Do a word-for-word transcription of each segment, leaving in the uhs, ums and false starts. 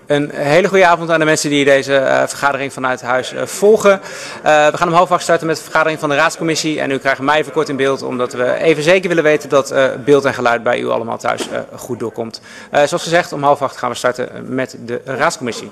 Een hele goede avond aan de mensen die deze uh, vergadering vanuit huis uh, volgen. Uh, we gaan om half acht starten met de vergadering van de raadscommissie. En u krijgt mij even kort in beeld, omdat we even zeker willen weten dat uh, beeld en geluid bij u allemaal thuis uh, goed doorkomt. Uh, zoals gezegd, om half acht gaan we starten met de raadscommissie.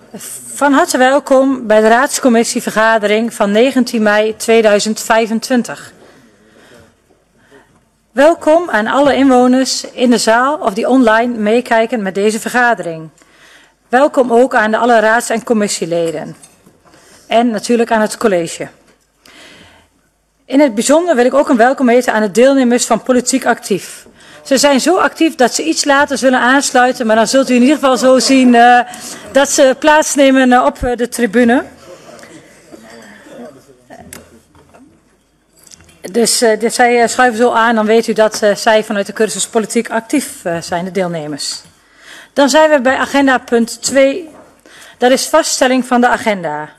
Van harte welkom bij de Raadscommissievergadering van negentien mei tweeduizend vijfentwintig. Welkom aan alle inwoners in de zaal of die online meekijken met deze vergadering. Welkom ook aan de alle raads- en commissieleden. En natuurlijk aan het college. In het bijzonder wil ik ook een welkom heten aan de deelnemers van Politiek Actief. Ze zijn zo actief dat ze iets later zullen aansluiten, maar dan zult u in ieder geval zo zien uh, dat ze plaatsnemen uh, op uh, de tribune. Dus, uh, dus zij uh, schuiven zo aan, dan weet u dat uh, zij vanuit de cursus Politiek Actief uh, zijn, de deelnemers. Dan zijn we bij agenda punt twee, dat is vaststelling van de agenda.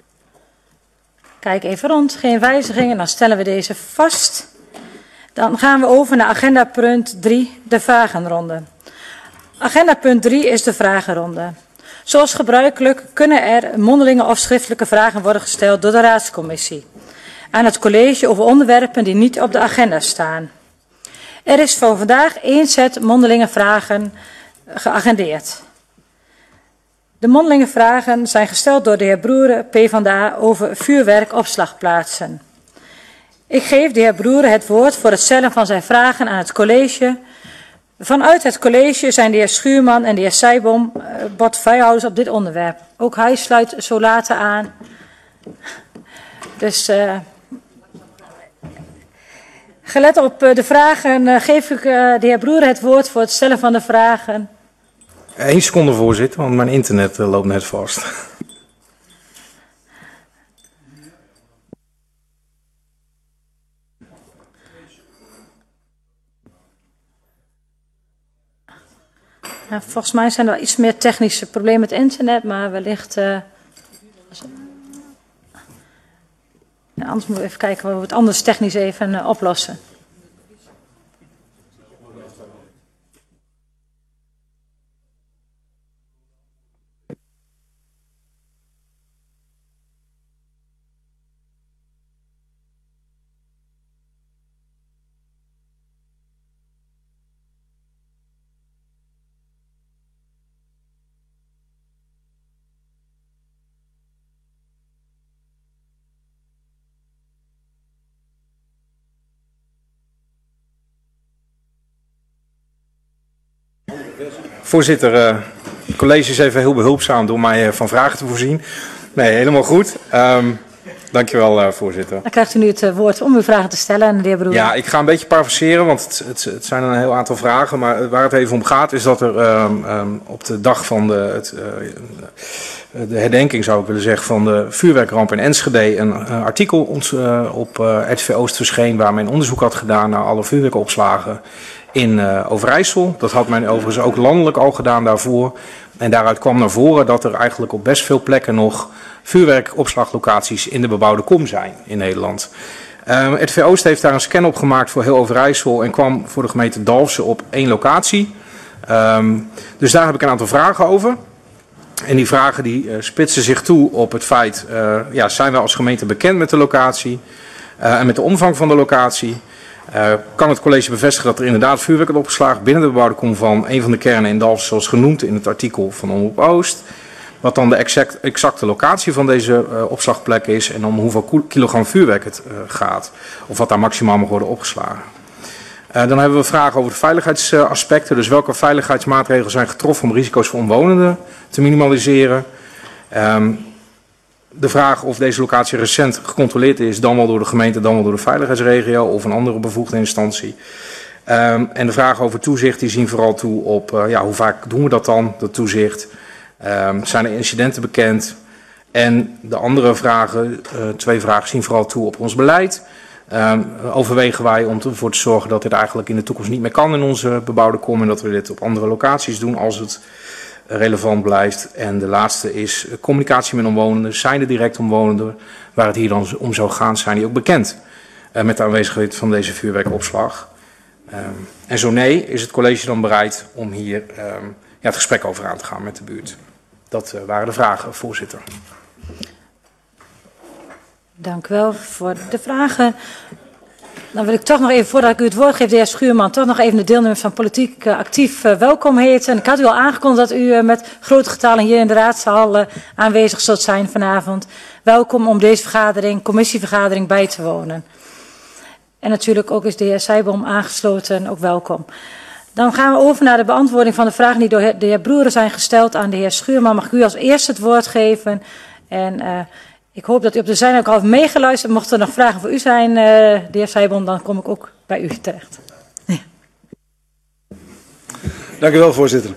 Kijk even rond, geen wijzigingen, dan stellen we deze vast. Dan gaan we over naar agenda punt drie, de vragenronde. Agenda punt drie is de vragenronde. Zoals gebruikelijk kunnen er mondelinge of schriftelijke vragen worden gesteld door de raadscommissie aan het college over onderwerpen die niet op de agenda staan. Er is voor vandaag één set mondelinge vragen geagendeerd. De mondelinge vragen zijn gesteld door de heer Broeren, PvdA, over vuurwerkopslagplaatsen. Ik geef de heer Broeren het woord voor het stellen van zijn vragen aan het college. Vanuit het college zijn de heer Schuurman en de heer Seibom uh, portefeuillehouders op dit onderwerp. Ook hij sluit zo later aan. Dus uh, gelet op uh, de vragen uh, geef ik uh, de heer Broeren het woord voor het stellen van de vragen. Eén seconde, voorzitter, want mijn internet uh, loopt net vast. Ja, volgens mij zijn er iets meer technische problemen met internet, maar wellicht... Uh, ja, anders moeten we even kijken of we het anders technisch even uh, oplossen. Voorzitter, uh, het college is even heel behulpzaam door mij uh, van vragen te voorzien. Nee, helemaal goed. Um, dankjewel, uh, voorzitter. Dan krijgt u nu het uh, woord om uw vragen te stellen aan de heer Broer. Ja, ik ga een beetje parafraseren, want het, het, het zijn een heel aantal vragen. Maar waar het even om gaat is dat er um, um, op de dag van de, het, uh, de herdenking, zou ik willen zeggen, van de vuurwerkramp in Enschede een uh, artikel ons, uh, op uh, R T V Oost verscheen waar men onderzoek had gedaan naar alle vuurwerkopslagen in uh, Overijssel. Dat had men overigens ook landelijk al gedaan daarvoor. En daaruit kwam naar voren dat er eigenlijk op best veel plekken nog vuurwerkopslaglocaties in de bebouwde kom zijn in Nederland. Um, R T V Oost heeft daar een scan op gemaakt voor heel Overijssel en kwam voor de gemeente Dalfsen op één locatie. Um, dus daar heb ik een aantal vragen over. En die vragen die uh, spitsen zich toe op het feit, uh, ja, zijn we als gemeente bekend met de locatie uh, en met de omvang van de locatie? Uh, kan het college bevestigen dat er inderdaad vuurwerk wordt opgeslagen binnen de bebouwde kom van een van de kernen in Dalfsen, zoals genoemd in het artikel van Omroep Oost? Wat dan de exact, exacte locatie van deze uh, opslagplek is en om hoeveel kilogram vuurwerk het uh, gaat. Of wat daar maximaal mag worden opgeslagen. Uh, dan hebben we vragen over de veiligheidsaspecten. Dus welke veiligheidsmaatregelen zijn getroffen om risico's voor omwonenden te minimaliseren. Um, de vraag of deze locatie recent gecontroleerd is, dan wel door de gemeente, dan wel door de veiligheidsregio of een andere bevoegde instantie. Um, en de vraag over toezicht, die zien vooral toe op uh, ja, hoe vaak doen we dat dan, dat toezicht. Um, zijn er incidenten bekend? En de andere vragen, uh, twee vragen, zien vooral toe op ons beleid. Um, overwegen wij om ervoor te zorgen dat dit eigenlijk in de toekomst niet meer kan in onze bebouwde kom en dat we dit op andere locaties doen als het relevant blijft. En de laatste is communicatie met omwonenden. Zijn de direct omwonenden waar het hier dan om zou gaan, zijn die ook bekend uh, met de aanwezigheid van deze vuurwerkopslag? Um, en zo nee, is het college dan bereid om hier um, ja, het gesprek over aan te gaan met de buurt? Dat uh, waren de vragen, voorzitter. Dank u wel voor de vragen. Dan wil ik toch nog even, voordat ik u het woord geef, de heer Schuurman, toch nog even de deelnemers van Politiek uh, Actief uh, welkom heten. Ik had u al aangekondigd dat u uh, met grote getallen hier in de raadzaal uh, aanwezig zult zijn vanavond. Welkom om deze vergadering, commissievergadering bij te wonen. En natuurlijk ook is de heer Seijboom aangesloten, ook welkom. Dan gaan we over naar de beantwoording van de vragen die door de heer Broeren zijn gesteld aan de heer Schuurman. Mag ik u als eerste het woord geven? En uh, ik hoop dat u op de zijn ook al heeft meegeluisterd. Mochten er nog vragen voor u zijn, uh, de heer Seijboom, dan kom ik ook bij u terecht. Ja. Dank u wel, voorzitter.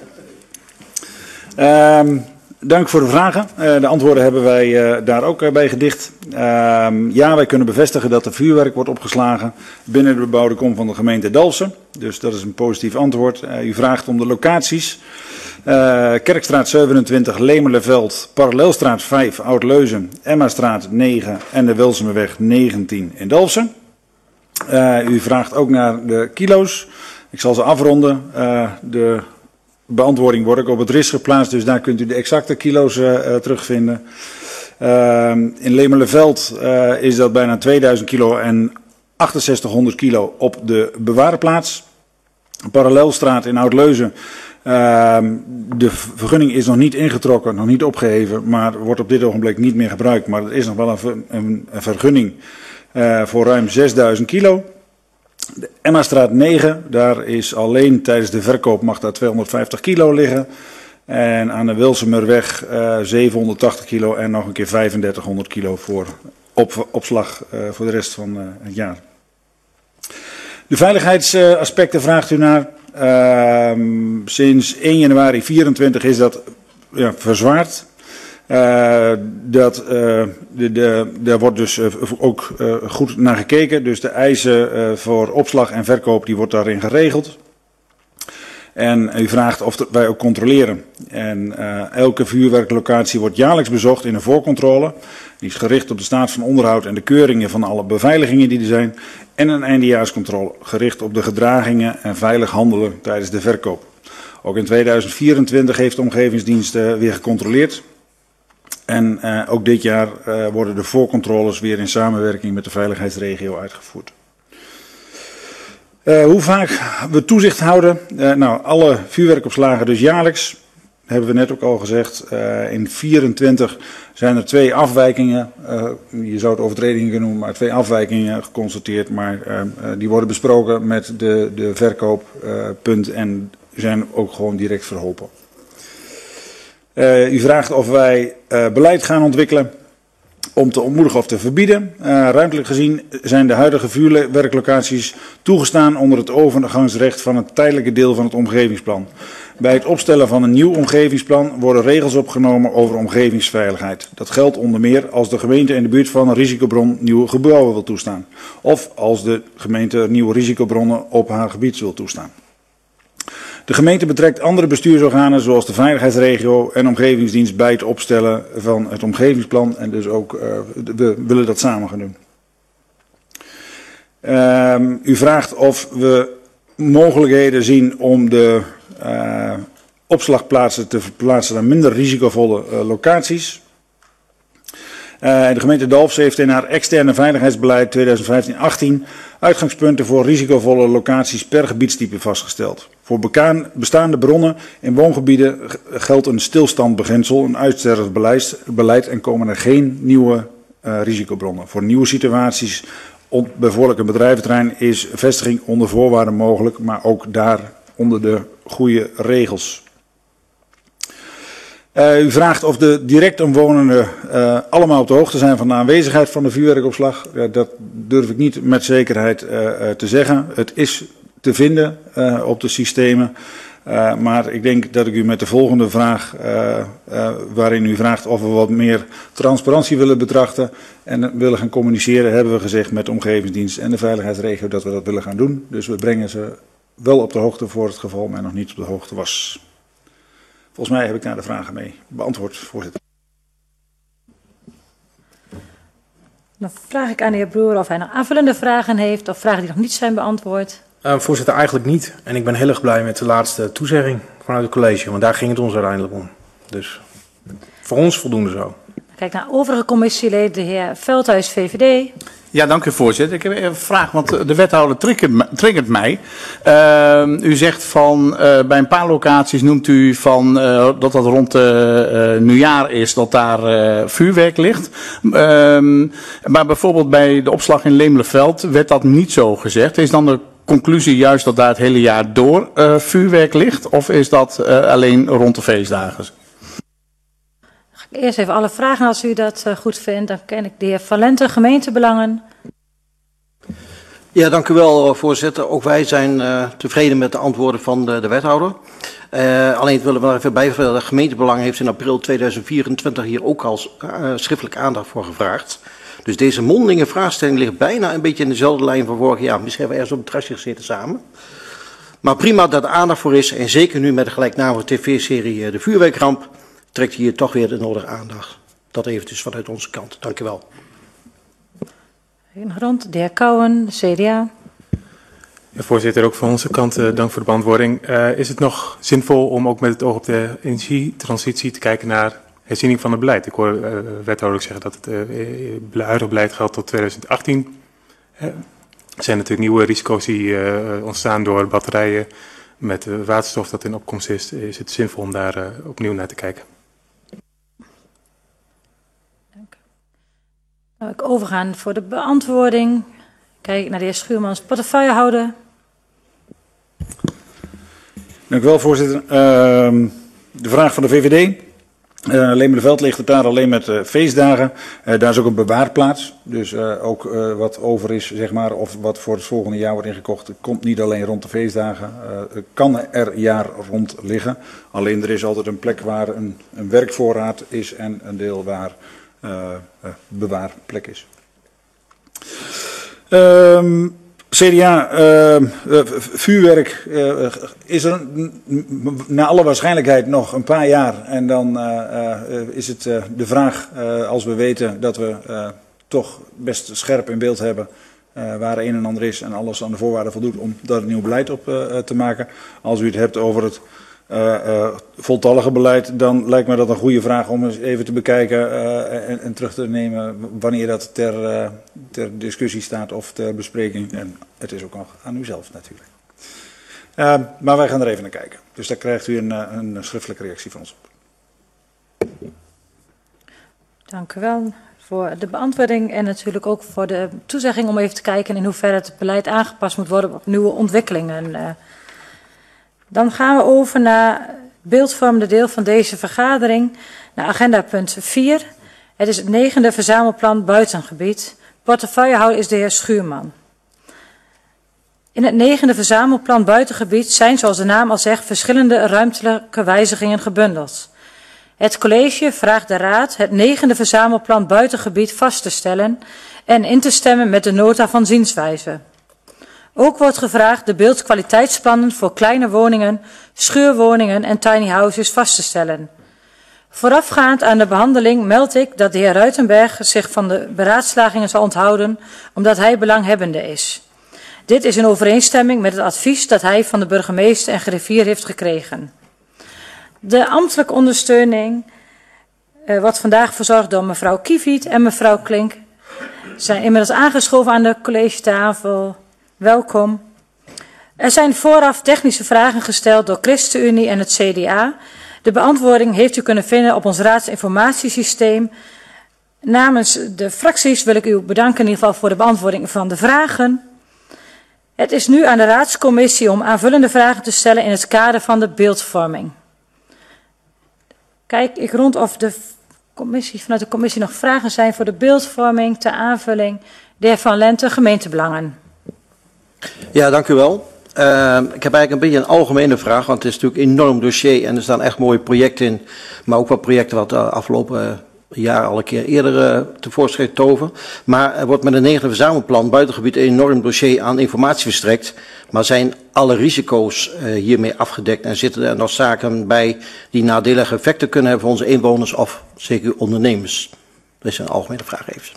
Um, dank voor de vragen. Uh, de antwoorden hebben wij uh, daar ook uh, bij gedicht. Uh, ja, wij kunnen bevestigen dat er vuurwerk wordt opgeslagen binnen de bebouwde kom van de gemeente Dalfsen. Dus dat is een positief antwoord. Uh, u vraagt om de locaties. Uh, Kerkstraat zevenentwintig, Lemerleveld, Parallelstraat vijf, Oud-Leuzen, Emmastraat negen en de Wilsemerweg negentien in Dalfsen. Uh, u vraagt ook naar de kilo's. Ik zal ze afronden. Uh, de beantwoording wordt ook op het R I S geplaatst, dus daar kunt u de exacte kilo's uh, uh, terugvinden. Uh, in Lemerleveld uh, is dat bijna tweeduizend kilo en achtenzestighonderd kilo op de bewaarplaats. Parallelstraat in Oud-Leuzen. Uh, de vergunning is nog niet ingetrokken, nog niet opgeheven, maar wordt op dit ogenblik niet meer gebruikt. Maar er is nog wel een, een, een vergunning uh, voor ruim zesduizend kilo. De Emmastraat negen, daar is alleen tijdens de verkoop mag daar tweehonderdvijftig kilo liggen. En aan de Wilsemerweg uh, zevenhonderdtachtig kilo en nog een keer vijfendertighonderd kilo voor op, opslag uh, voor de rest van uh, het jaar. De veiligheidsaspecten vraagt u naar. Uh, sinds één januari vierentwintig is dat ja, verzwaard. Uh, dat, uh, de, de, daar wordt dus uh, ook uh, goed naar gekeken. Dus de eisen uh, voor opslag en verkoop die wordt daarin geregeld. En u vraagt of de, wij ook controleren. En uh, elke vuurwerklocatie wordt jaarlijks bezocht in een voorcontrole. Die is gericht op de staat van onderhoud en de keuringen van alle beveiligingen die er zijn. En een eindejaarscontrole gericht op de gedragingen en veilig handelen tijdens de verkoop. Ook in tweeduizend vierentwintig heeft de omgevingsdienst uh, weer gecontroleerd. En uh, ook dit jaar uh, worden de voorcontroles weer in samenwerking met de veiligheidsregio uitgevoerd. Uh, hoe vaak we toezicht houden? Uh, nou, alle vuurwerkopslagen dus jaarlijks. Hebben we net ook al gezegd. Uh, in vierentwintig zijn er twee afwijkingen. Uh, je zou het overtredingen kunnen noemen, maar twee afwijkingen geconstateerd. Maar uh, uh, die worden besproken met de, de verkooppunt uh, en zijn ook gewoon direct verholpen. Uh, u vraagt of wij uh, beleid gaan ontwikkelen om te ontmoedigen of te verbieden. Uh, ruimtelijk gezien zijn de huidige vuurwerklocaties toegestaan onder het overgangsrecht van het tijdelijke deel van het omgevingsplan. Bij het opstellen van een nieuw omgevingsplan worden regels opgenomen over omgevingsveiligheid. Dat geldt onder meer als de gemeente in de buurt van een risicobron nieuwe gebouwen wil toestaan. Of als de gemeente nieuwe risicobronnen op haar gebied wil toestaan. De gemeente betrekt andere bestuursorganen zoals de veiligheidsregio en omgevingsdienst bij het opstellen van het omgevingsplan. En dus ook, uh, we willen dat samen gaan doen. Uh, u vraagt of we mogelijkheden zien om de uh, opslagplaatsen te verplaatsen naar minder risicovolle uh, locaties. Uh, de gemeente Dalfsen heeft in haar externe veiligheidsbeleid tweeduizend vijftien achttien uitgangspunten voor risicovolle locaties per gebiedstype vastgesteld. Voor bestaande bronnen in woongebieden geldt een stilstandbeginsel, een uitsterfbeleid en komen er geen nieuwe uh, risicobronnen. Voor nieuwe situaties, bijvoorbeeld een bedrijventerrein, is vestiging onder voorwaarden mogelijk, maar ook daar onder de goede regels. Uh, u vraagt of de direct omwonenden uh, allemaal op de hoogte zijn van de aanwezigheid van de vuurwerkopslag. Uh, dat durf ik niet met zekerheid uh, uh, te zeggen. Het is te vinden uh, op de systemen. Uh, maar ik denk dat ik u met de volgende vraag, uh, uh, waarin u vraagt of we wat meer transparantie willen betrachten en willen gaan communiceren, hebben we gezegd met de omgevingsdienst en de veiligheidsregio dat we dat willen gaan doen. Dus we brengen ze wel op de hoogte voor het geval men nog niet op de hoogte was. Volgens mij heb ik daar de vragen mee beantwoord, voorzitter. Dan vraag ik aan de heer Broer of hij nog aanvullende vragen heeft of vragen die nog niet zijn beantwoord. Uh, voorzitter, eigenlijk niet. En ik ben heel erg blij met de laatste toezegging vanuit het college, want daar ging het ons uiteindelijk om. Dus voor ons voldoende zo. Kijk naar overige commissieleden, de heer Veldhuis, V V D. Ja, dank u voorzitter. Ik heb even een vraag, want de wethouder triggert, triggert mij. Uh, u zegt van, uh, bij een paar locaties noemt u van, uh, dat dat rond uh, uh, nieuwjaar is, dat daar uh, vuurwerk ligt. Uh, maar bijvoorbeeld bij de opslag in Lemelenveld werd dat niet zo gezegd. Is dan de conclusie juist dat daar het hele jaar door uh, vuurwerk ligt? Of is dat uh, alleen rond de feestdagen? Eerst even alle vragen als u dat uh, goed vindt. Dan ken ik de heer Van Lente, gemeentebelangen. Ja, dank u wel, voorzitter. Ook wij zijn uh, tevreden met de antwoorden van de, de wethouder. Uh, alleen willen we nog even bijvullen. De gemeentebelangen heeft in april tweeduizend vierentwintig hier ook al uh, schriftelijk aandacht voor gevraagd. Dus deze mondelinge vraagstelling ligt bijna een beetje in dezelfde lijn van vorig jaar. Misschien hebben we ergens op het terrasje gezeten samen. Maar prima dat er aandacht voor is. En zeker nu met de gelijknamige tv-serie uh, De Vuurwerkramp trekt hier toch weer de nodige aandacht. Dat eventjes vanuit onze kant. Dank u wel. Rond, de heer Kouwen, de C D A. Ja, voorzitter, ook van onze kant uh, dank voor de beantwoording. Uh, is het nog zinvol om ook met het oog op de energietransitie te kijken naar herziening van het beleid? Ik hoor uh, wethouder zeggen dat het uh, huidige beleid geldt tot tweeduizend achttien. Uh, er zijn natuurlijk nieuwe risico's die uh, ontstaan door batterijen met uh, waterstof dat in opkomst is. Is het zinvol om daar uh, opnieuw naar te kijken? Nou, ik overgaan voor de beantwoording. Kijk naar de heer Schuurmans, portefeuillehouder. Dank u wel, voorzitter. Uh, de vraag van de V V D. Uh, Lemelenveld ligt het daar alleen met uh, feestdagen. Uh, daar is ook een bewaarplaats. Dus uh, ook uh, wat over is, zeg maar, of wat voor het volgende jaar wordt ingekocht, komt niet alleen rond de feestdagen. Uh, kan er jaar rond liggen. Alleen er is altijd een plek waar een, een werkvoorraad is en een deel waar uh, uh, bewaarplek is. Uh, C D A, uh, uh, vuurwerk uh, is er naar alle waarschijnlijkheid nog een paar jaar. En dan uh, uh, is het uh, de vraag, uh, als we weten dat we uh, toch best scherp in beeld hebben uh, waar een en ander is en alles aan de voorwaarden voldoet om daar een nieuw beleid op uh, te maken. Als u het hebt over het uh, uh, voltallige beleid, dan lijkt me dat een goede vraag om eens even te bekijken uh, en, en terug te nemen wanneer dat ter, uh, ter discussie staat of ter bespreking. En het is ook nog aan u zelf natuurlijk. Uh, maar wij gaan er even naar kijken. Dus daar krijgt u een, een schriftelijke reactie van ons op. Dank u wel voor de beantwoording en natuurlijk ook voor de toezegging om even te kijken in hoeverre het beleid aangepast moet worden op nieuwe ontwikkelingen. Uh, Dan gaan we over naar het beeldvormende deel van deze vergadering, naar agenda punt vier. Het is het negende verzamelplan buitengebied. Portefeuillehouder is de heer Schuurman. In het negende verzamelplan buitengebied zijn, zoals de naam al zegt, verschillende ruimtelijke wijzigingen gebundeld. Het college vraagt de raad het negende verzamelplan buitengebied vast te stellen en in te stemmen met de nota van zienswijze. Ook wordt gevraagd de beeldkwaliteitsplannen voor kleine woningen, schuurwoningen en tiny houses vast te stellen. Voorafgaand aan de behandeling meld ik dat de heer Ruitenberg zich van de beraadslagingen zal onthouden, omdat hij belanghebbende is. Dit is in overeenstemming met het advies dat hij van de burgemeester en griffier heeft gekregen. De ambtelijke ondersteuning uh, wordt vandaag verzorgd door mevrouw Kieviet en mevrouw Klink. Zijn inmiddels aangeschoven aan de collegetafel. Welkom. Er zijn vooraf technische vragen gesteld door ChristenUnie en het C D A. De beantwoording heeft u kunnen vinden op ons raadsinformatiesysteem. Namens de fracties wil ik u bedanken in ieder geval voor de beantwoording van de vragen. Het is nu aan de raadscommissie om aanvullende vragen te stellen in het kader van de beeldvorming. Kijk ik rond of de commissie, vanuit de commissie nog vragen zijn voor de beeldvorming ter aanvulling. De heer Van Lente, gemeentebelangen. Ja, dank u wel. Uh, ik heb eigenlijk een beetje een algemene vraag, want het is natuurlijk een enorm dossier en er staan echt mooie projecten in. Maar ook wat projecten wat de afgelopen jaar al een keer eerder uh, tevoorschijn toven. Maar er wordt met een negende verzamelplan buitengebied een enorm dossier aan informatie verstrekt. Maar zijn alle risico's uh, hiermee afgedekt en zitten er nog zaken bij die nadelige effecten kunnen hebben voor onze inwoners of zeker ondernemers? Dat is een algemene vraag even.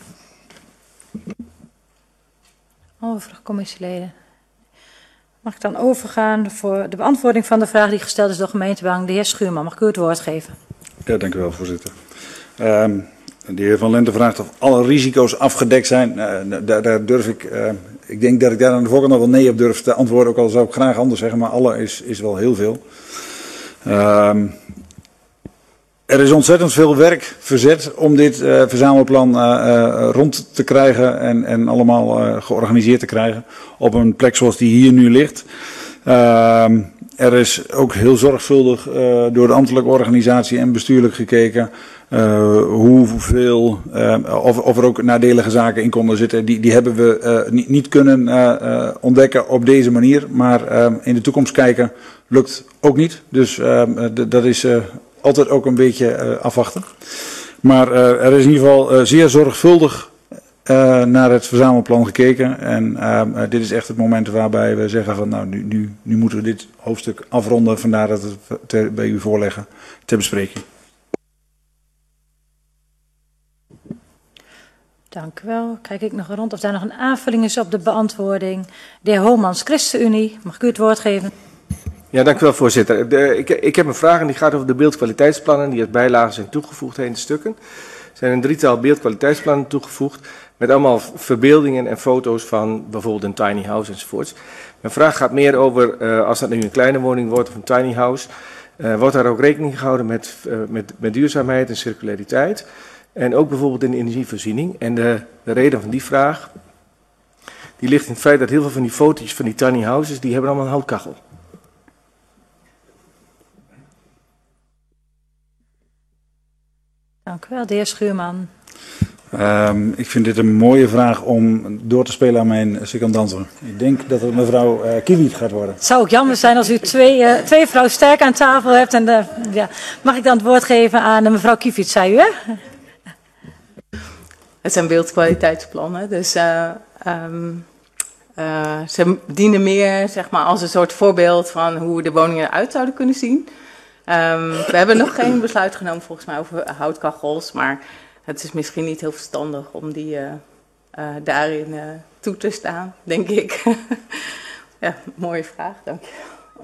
Overige commissieleden. Mag ik dan overgaan voor de beantwoording van de vraag die gesteld is door gemeentebelang. De heer Schuurman, mag ik u het woord geven? Ja, dank u wel, voorzitter. Uh, De heer Van Lente vraagt of alle risico's afgedekt zijn. Uh, daar, daar durf ik, uh, ik denk dat ik daar aan de voorkant nog wel nee op durf te antwoorden. Ook al zou ik graag anders zeggen, maar alle is, is wel heel veel. Uh, er is ontzettend veel werk verzet om dit uh, verzamelplan uh, uh, rond te krijgen en, en allemaal uh, georganiseerd te krijgen op een plek zoals die hier nu ligt. Uh, er is ook heel zorgvuldig uh, door de ambtelijke organisatie en bestuurlijk gekeken uh, hoeveel, uh, of, of er ook nadelige zaken in konden zitten. Die, die hebben we uh, niet, niet kunnen uh, uh, ontdekken op deze manier, maar uh, in de toekomst kijken lukt ook niet. Dus uh, dat is uh, altijd ook een beetje uh, afwachten. Maar uh, er is in ieder geval uh, zeer zorgvuldig Uh, naar het verzamelplan gekeken. En uh, uh, dit is echt het moment waarbij we zeggen van nou, nu, nu, nu moeten we dit hoofdstuk afronden. Vandaar dat we het ter, bij u voorleggen ter bespreking. Dank u wel. Kijk ik nog rond of daar nog een aanvulling is op de beantwoording. De heer Homans, ChristenUnie, mag ik u het woord geven? Ja, dank u wel, voorzitter. De, ik, ik heb een vraag en die gaat over de beeldkwaliteitsplannen die als bijlagen zijn toegevoegd heen de stukken. Er zijn een drietal beeldkwaliteitsplannen toegevoegd met allemaal verbeeldingen en foto's van bijvoorbeeld een tiny house enzovoorts. Mijn vraag gaat meer over, uh, als dat nu een kleine woning wordt of een tiny house, uh, wordt daar ook rekening gehouden met, uh, met, met duurzaamheid en circulariteit. En ook bijvoorbeeld in de energievoorziening. En de, de reden van die vraag, die ligt in het feit dat heel veel van die foto's van die tiny houses, die hebben allemaal een houtkachel. Dank u wel, de heer Schuurman. Um, ik vind dit een mooie vraag om door te spelen aan mijn secondanten. Ik denk dat het mevrouw uh, Kiewiet gaat worden. Het zou ook jammer zijn als u twee, uh, twee vrouwen sterk aan tafel hebt. En de, ja. Mag ik dan het woord geven aan uh, mevrouw Kiewiet, zei u hè? Het zijn beeldkwaliteitsplannen, dus uh, um, uh, ze dienen meer zeg maar, als een soort voorbeeld van hoe de woningen eruit zouden kunnen zien. Um, we hebben nog geen besluit genomen volgens mij over houtkachels, maar het is misschien niet heel verstandig om die uh, uh, daarin uh, toe te staan, denk ik. Ja, mooie vraag, dank je.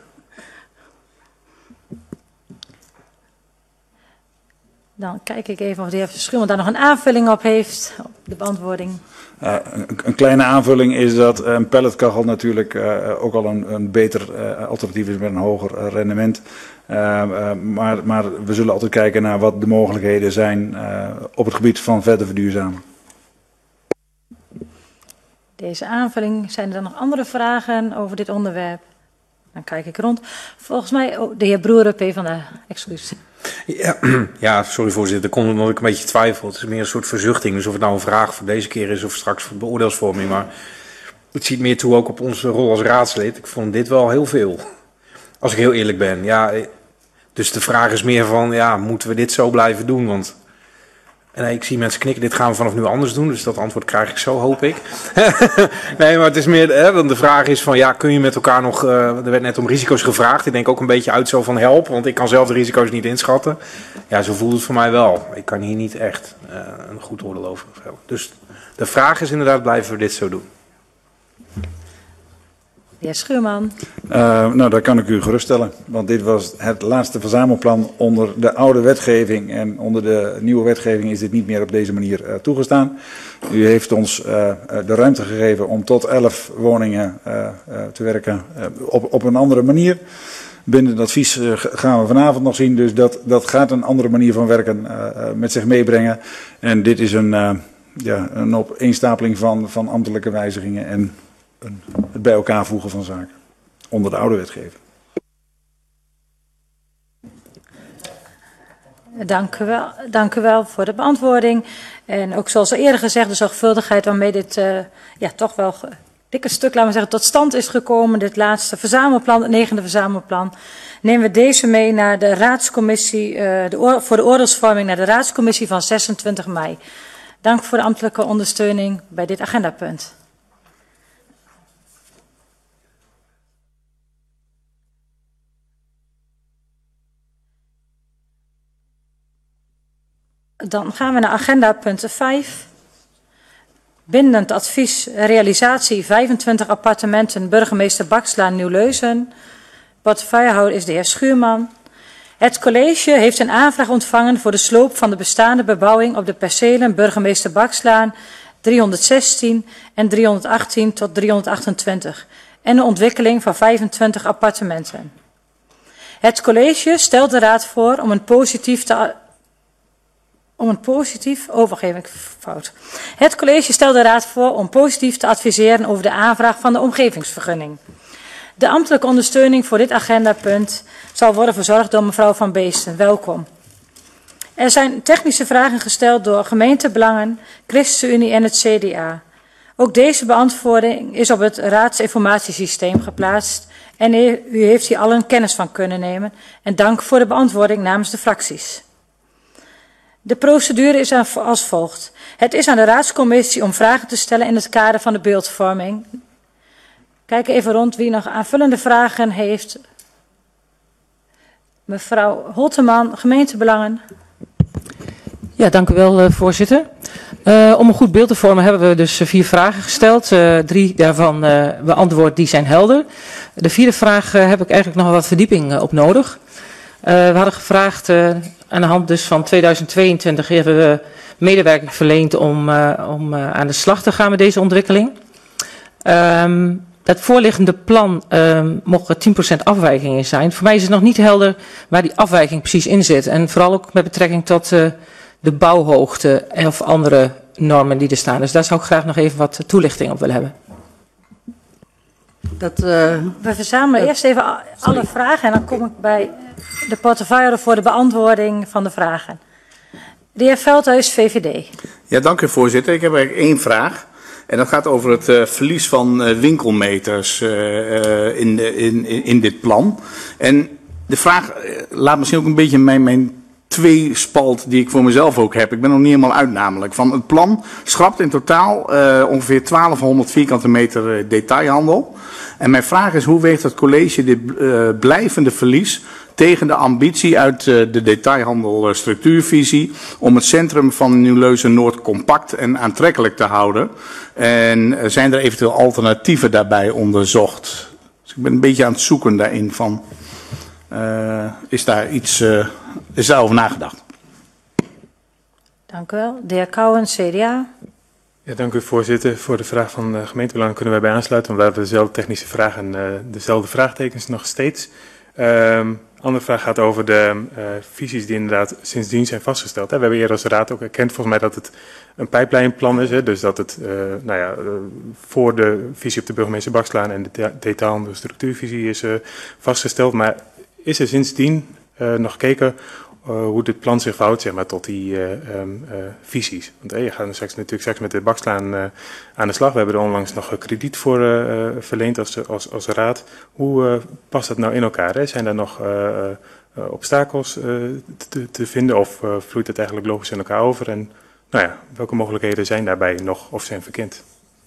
Dan kijk ik even of de heer Schuurman daar nog een aanvulling op heeft, op de beantwoording. Uh, een, een kleine aanvulling is dat een pelletkachel natuurlijk uh, ook al een, een beter uh, alternatief is met een hoger uh, rendement. Uh, uh, maar, maar we zullen altijd kijken naar wat de mogelijkheden zijn uh, op het gebied van verder verduurzamen. Deze aanvulling, zijn er dan nog andere vragen over dit onderwerp? Dan kijk ik rond. Volgens mij, oh, de heer Broeren, P van de excuus. Ja, ja, sorry voorzitter, er komt omdat ik een beetje twijfel. Het is meer een soort verzuchting, dus of het nou een vraag voor deze keer is of straks voor beoordeelsvorming. Maar het ziet meer toe ook op onze rol als raadslid. Ik vond dit wel heel veel, als ik heel eerlijk ben. Ja, dus de vraag is meer van, ja, moeten we dit zo blijven doen? Want nee, ik zie mensen knikken, dit gaan we vanaf nu anders doen. Dus dat antwoord krijg ik zo, hoop ik. Nee, maar het is meer, hè, dan de vraag is van, ja, kun je met elkaar nog, uh, er werd net om risico's gevraagd. Ik denk ook een beetje uit zo van help, want ik kan zelf de risico's niet inschatten. Ja, zo voelt het voor mij wel. Ik kan hier niet echt uh, een goed oordeel over hebben. Dus de vraag is inderdaad, blijven we dit zo doen? De heer Schuurman. Uh, nou, dat kan ik u geruststellen. Want dit was het laatste verzamelplan onder de oude wetgeving. En onder de nieuwe wetgeving is dit niet meer op deze manier uh, toegestaan. U heeft ons uh, de ruimte gegeven om tot elf woningen uh, uh, te werken uh, op, op een andere manier. Binnen het advies uh, gaan we vanavond nog zien. Dus dat, dat gaat een andere manier van werken uh, uh, met zich meebrengen. En dit is een, uh, ja, een opeenstapeling van, van ambtelijke wijzigingen en het bij elkaar voegen van zaken onder de oude wetgeving. Dank u wel, dank u wel voor de beantwoording. En ook zoals al eerder gezegd, de zorgvuldigheid waarmee dit uh, ja, toch wel een dikke stuk, laten we zeggen, tot stand is gekomen. Dit laatste verzamelplan, het negende verzamelplan. Nemen we deze mee naar de raadscommissie, uh, de oor, voor de oordeelsvorming naar de raadscommissie van zesentwintig mei. Dank voor de ambtelijke ondersteuning bij dit agendapunt. Dan gaan we naar agenda punt vijf. Bindend advies realisatie vijfentwintig appartementen burgemeester Bakslaan Nieuw-Leuzen. Portefeuillehouder is de heer Schuurman. Het college heeft een aanvraag ontvangen voor de sloop van de bestaande bebouwing op de percelen Burgemeester Bakslaan driehonderdzestien en driehonderdachttien tot driehonderdachtentwintig en de ontwikkeling van vijfentwintig appartementen. Het college stelt de raad voor om een positief te... Om een positief... Oh, wacht even, ik fout. Het college stelt de raad voor om positief te adviseren over de aanvraag van de omgevingsvergunning. De ambtelijke ondersteuning voor dit agendapunt zal worden verzorgd door mevrouw Van Beesten. Welkom. Er zijn technische vragen gesteld door gemeentebelangen, ChristenUnie en het C D A. Ook deze beantwoording is op het raadsinformatiesysteem geplaatst en u heeft hier allen kennis van kunnen nemen. En dank voor de beantwoording namens de fracties. De procedure is als volgt. Het is aan de raadscommissie om vragen te stellen in het kader van de beeldvorming. Kijk even rond wie nog aanvullende vragen heeft. Mevrouw Holteman, gemeentebelangen. Ja, dank u wel, uh, voorzitter. Uh, om een goed beeld te vormen hebben we dus vier vragen gesteld. Uh, drie daarvan uh, beantwoord, die zijn helder. De vierde vraag uh, heb ik eigenlijk nog wat verdieping uh, op nodig. Uh, we hadden gevraagd, uh, aan de hand dus van tweeduizend tweeëntwintig hebben we medewerking verleend om, uh, om uh, aan de slag te gaan met deze ontwikkeling. Um, dat voorliggende plan um, mocht tien procent afwijking in zijn. Voor mij is het nog niet helder waar die afwijking precies in zit. En vooral ook met betrekking tot uh, de bouwhoogte of andere normen die er staan. Dus daar zou ik graag nog even wat toelichting op willen hebben. Dat, uh, we verzamelen uh, eerst even alle sorry. vragen en dan kom ik bij de portefeuille voor de beantwoording van de vragen. De heer Veldhuis, V V D. Ja, dank u voorzitter. Ik heb eigenlijk één vraag. En dat gaat over het uh, verlies van uh, winkelmeters uh, uh, in, de, in, in, in dit plan. En de vraag uh, laat misschien ook een beetje mijn, mijn tweespalt die ik voor mezelf ook heb. Ik ben nog niet helemaal uit namelijk. Van het plan schrapt in totaal uh, ongeveer twaalfhonderd vierkante meter uh, detailhandel. En mijn vraag is, hoe weegt het college dit uh, blijvende verlies tegen de ambitie uit uh, de detailhandel uh, structuurvisie om het centrum van Nieuw-Leuzen-Noord compact en aantrekkelijk te houden? En uh, zijn er eventueel alternatieven daarbij onderzocht? Dus ik ben een beetje aan het zoeken daarin van, uh, is daar iets, uh, is daarover nagedacht? Dank u wel. De heer Kouwen, C D A. Ja, dank u voorzitter. Voor de vraag van de gemeentebelangen kunnen wij bij aansluiten, want we hebben dezelfde technische vraag en uh, dezelfde vraagtekens nog steeds. Um, andere vraag gaat over de uh, visies die inderdaad sindsdien zijn vastgesteld. Hè. We hebben eerder als raad ook erkend volgens mij dat het een pijplijnplan is. Hè. Dus dat het uh, nou ja, uh, voor de visie op de burgemeester Bakslaan en de detailhandel structuurvisie is uh, vastgesteld. Maar is er sindsdien uh, nog gekeken Uh, hoe dit plan zich verhoudt, zeg maar, tot die uh, um, uh, visies. Want hey, je gaat straks, natuurlijk straks met de Bakslaan uh, aan de slag. We hebben er onlangs nog krediet voor uh, verleend als, als, als raad. Hoe uh, past dat nou in elkaar? Hè? Zijn er nog uh, uh, obstakels uh, te, te vinden of uh, vloeit het eigenlijk logisch in elkaar over? En nou ja, welke mogelijkheden zijn daarbij nog of zijn verkend?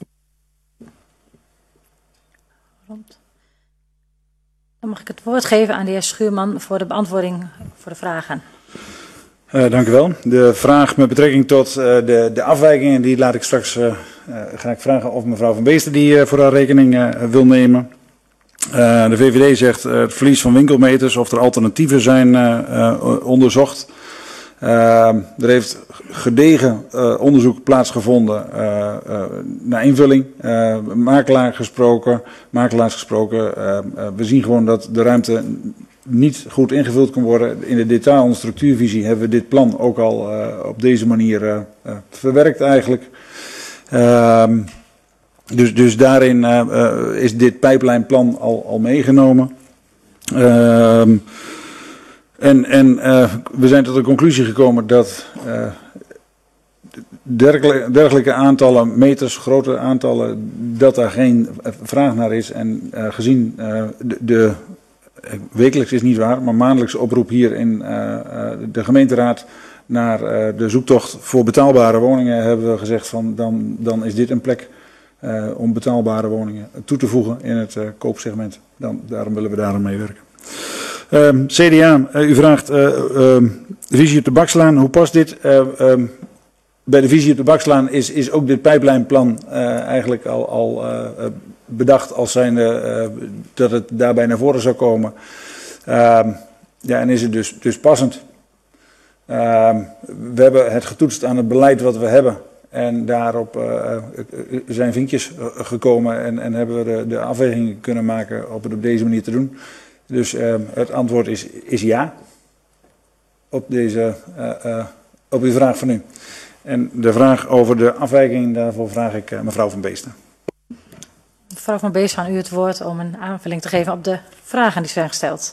Rond. Dan mag ik het woord geven aan de heer Schuurman voor de beantwoording voor de vragen. Uh, dank u wel. De vraag met betrekking tot uh, de, de afwijkingen, die laat ik straks uh, uh, ga ik vragen of mevrouw Van Beesten die uh, voor haar rekening uh, wil nemen. Uh, de V V D zegt uh, het verlies van winkelmeters, of er alternatieven zijn uh, uh, onderzocht. Uh, er heeft gedegen uh, onderzoek plaatsgevonden uh, uh, naar invulling, uh, makelaar gesproken, makelaars gesproken. Uh, uh, we zien gewoon dat de ruimte niet goed ingevuld kan worden. In de detail- en structuurvisie hebben we dit plan ook al uh, op deze manier uh, uh, verwerkt eigenlijk. Uh, dus, dus daarin uh, uh, is dit pijplijnplan al, al meegenomen. Uh, En, en uh, we zijn tot de conclusie gekomen dat uh, dergelijke, dergelijke aantallen meters, grote aantallen, dat daar geen vraag naar is. En uh, gezien uh, de, de, wekelijks is niet waar, maar maandelijkse oproep hier in uh, uh, de gemeenteraad naar uh, de zoektocht voor betaalbare woningen hebben we gezegd van dan, dan is dit een plek uh, om betaalbare woningen toe te voegen in het uh, koopsegment. Dan, daarom willen we daarom meewerken. Um, C D A, uh, u vraagt uh, um, visie op de Bakslaan, hoe past dit? Uh, um, bij de visie op de Bakslaan is, is ook dit pijplijnplan uh, eigenlijk al, al uh, bedacht als zijnde uh, dat het daarbij naar voren zou komen. Uh, Ja, en is het dus, dus passend. Uh, we hebben het getoetst aan het beleid wat we hebben. En daarop uh, zijn vinkjes gekomen en, en hebben we de, de afwegingen kunnen maken op het op deze manier te doen. Dus uh, het antwoord is, is ja op, deze, uh, uh, op die vraag van u. En de vraag over de afwijking, daarvoor vraag ik uh, mevrouw Van Beesten. Mevrouw Van Beesten, aan u het woord om een aanvulling te geven op de vragen die zijn gesteld.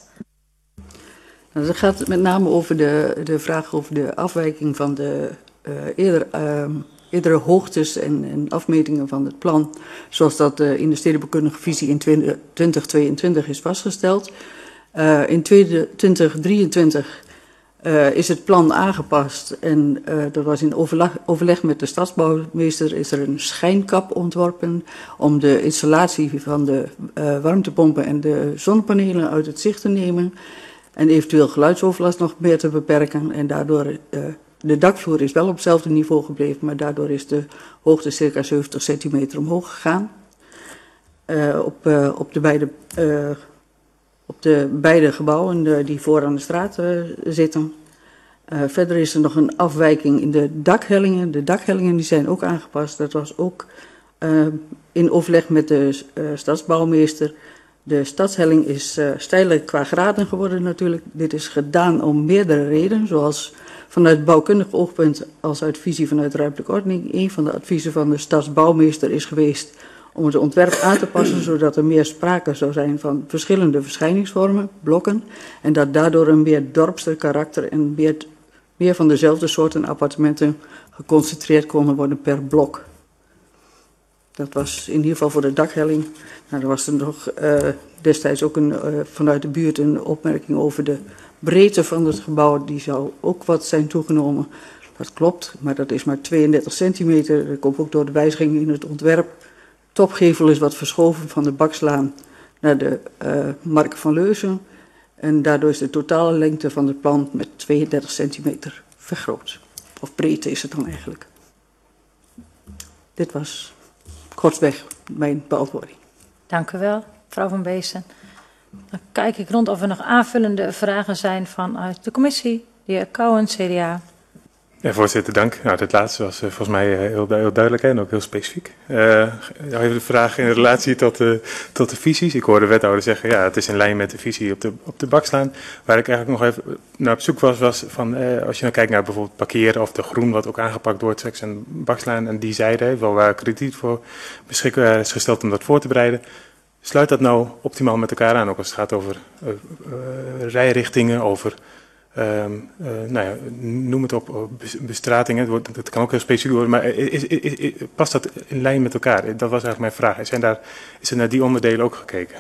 Nou, dat gaat met name over de, de vraag over de afwijking van de uh, eerder, uh, eerdere hoogtes en, en afmetingen van het plan, zoals dat uh, in de stedenbouwkundige visie in twintig tweeëntwintig is vastgesteld. Uh, in twintig drieëntwintig uh, is het plan aangepast en uh, dat was in overleg, overleg met de stadsbouwmeester is er een schijnkap ontworpen om de installatie van de uh, warmtepompen en de zonnepanelen uit het zicht te nemen. En eventueel geluidsoverlast nog meer te beperken. En daardoor, uh, de dakvloer is wel op hetzelfde niveau gebleven, maar daardoor is de hoogte circa zeventig centimeter omhoog gegaan. Uh, op, uh, op, de beide, uh, op de beide gebouwen uh, die voor aan de straat uh, zitten. Uh, verder is er nog een afwijking in de dakhellingen. De dakhellingen die zijn ook aangepast. Dat was ook uh, in overleg met de uh, stadsbouwmeester. De stadshelling is uh, steiler qua graden geworden natuurlijk. Dit is gedaan om meerdere redenen, zoals vanuit bouwkundig oogpunt als uit visie vanuit ruimtelijke ordening. Een van de adviezen van de stadsbouwmeester is geweest om het ontwerp aan te passen, zodat er meer sprake zou zijn van verschillende verschijningsvormen, blokken, en dat daardoor een meer dorpster karakter en meer, meer van dezelfde soorten appartementen geconcentreerd konden worden per blok. Dat was in ieder geval voor de dakhelling. Nou, er was er nog uh, destijds ook een, uh, vanuit de buurt een opmerking over de breedte van het gebouw. Die zou ook wat zijn toegenomen. Dat klopt, maar dat is maar tweeëndertig centimeter. Dat komt ook door de wijziging in het ontwerp. Topgevel is wat verschoven van de Bakslaan naar de uh, Mark van Leuzen. En daardoor is de totale lengte van het plan met tweeëndertig centimeter vergroot. Of breedte is het dan eigenlijk. Dit was kortweg mijn beantwoording. Dank u wel, mevrouw Van Beesten. Dan kijk ik rond of er nog aanvullende vragen zijn vanuit de commissie. De heer Kouwen, C D A. Ja, voorzitter, dank. Nou, dit laatste was uh, volgens mij uh, heel, heel duidelijk hè, en ook heel specifiek. Uh, even de vraag in relatie tot de, tot de visies. Ik hoorde de wethouder zeggen, ja, het is in lijn met de visie op de, op de Bakslaan. Waar ik eigenlijk nog even naar op zoek was, was van, uh, als je nou kijkt naar bijvoorbeeld parkeren of de groen, wat ook aangepakt wordt straks en Bakslaan en die zijde, heeft wel waar krediet voor beschikbaar is gesteld om dat voor te bereiden. Sluit dat nou optimaal met elkaar aan, ook als het gaat over uh, uh, rijrichtingen, over Um, uh, nou ja, noem het op, bestratingen, dat kan ook heel specifiek worden, maar is, is, is, past dat in lijn met elkaar? Dat was eigenlijk mijn vraag. Zijn daar, is er naar die onderdelen ook gekeken?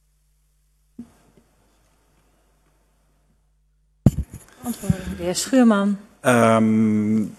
Antwoorden, de heer Schuurman. Um,